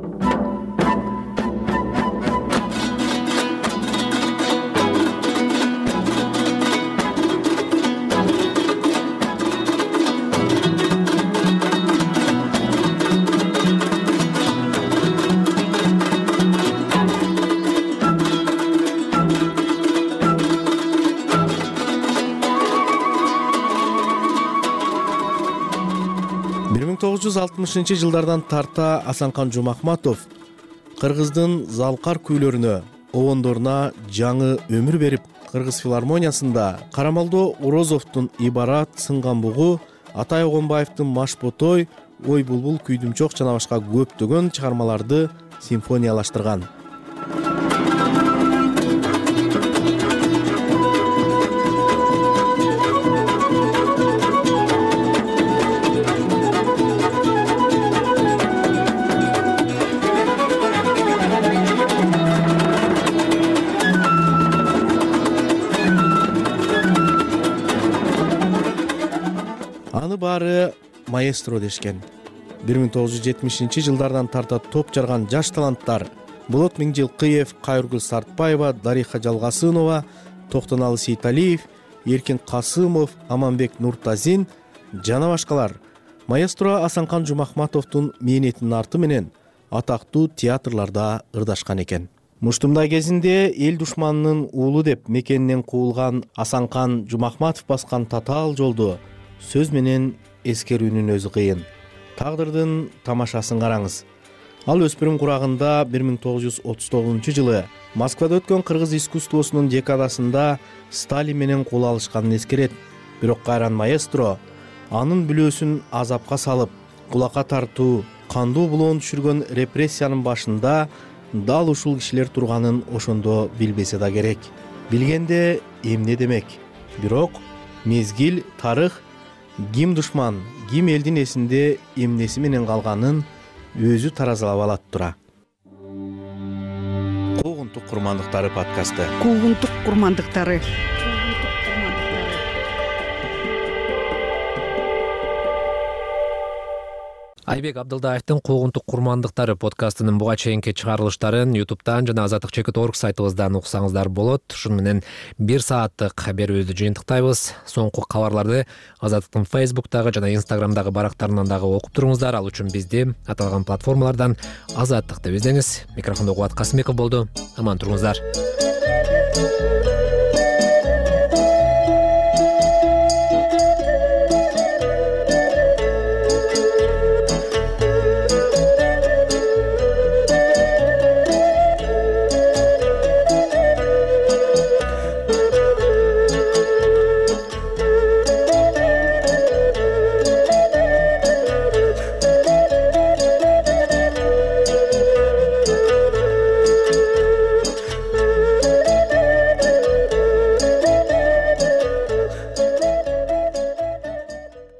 бир миң тогуз жүз алтымышынчы жылдардан тарта Асанкан Жумахматов Кыргыздын залкар күйлөрүнө, обондоруна жаңы өмүр берип, Кыргыз филармониясында Карамалдо Орозовдун Ибарат, Сынган бугу, Атай Огонбаевдин Машботой, Ой булбул, Күйдүмчок жана башка көптөгөн чыгармаларды симфониялаштырган. Аны баары маэстро дешкен. бир миң тогуз жүз жетимишинчи жылдардан тарта топ жарган жаш таланттар Болот Миңжилкыев, Кайыргүл Сартбаева, Дариха Жалгасынова, Токтоналы Сейталиев, Эркин Касымов, Аманбек Нуртазин жана башкалар маэстро Асанкан Жумахматовдун мээнетинин арты менен атактуу театрларда ырдашкан экен. Муштумдай кезинде эл душманынын уулу деп мекенинен куулган Асанкан Жумахматов баскан татаал жолду сөз менен эскерүүнүн өзү кыйын. Тагдырдын тамашасын караңыз. Ал өспүрүм курагында бир миң тогуз жүз отуз тогузунчу жылы Москвада өткөн кыргыз искусствосунун декадасында Сталин менен кол алышканын эскерет. Бирок кайран маэстро анын бүлөөсүн азапка салып, кулакка тартуу, кандуу булоон түшүргөн репрессиянын башында дал ушул кишилер турганын ошондо билбесе да керек. Билгенде эмне демек? Бирок мезгил, тарых ким душман, ким элдин эсинде эмнеси менен калганын өзү таразалап алат тура. Куугунтук курмандыктары подкасты. Куугунтук курмандыктары. Айбек Абдылдаевдин Куугунтук курмандыктары подкастынын буга чейинки чыгарылыштарын ютубтан жана азаттык чекит орг сайтыбыздан уксаңыздар болот. Ушун менен бир сааттык берүүбүздү жыйынтыктайбыз. Соңку кабарларды Азаттыктын Фейсбуктагы жана Инстаграмдагы барактарынан дагы окуп туруңуздар. Ал үчүн бизди аталган платформалардан Азаттык деп издеңиз. Микрофондо Кубат Касымбеков болду. Аман туруңуздар.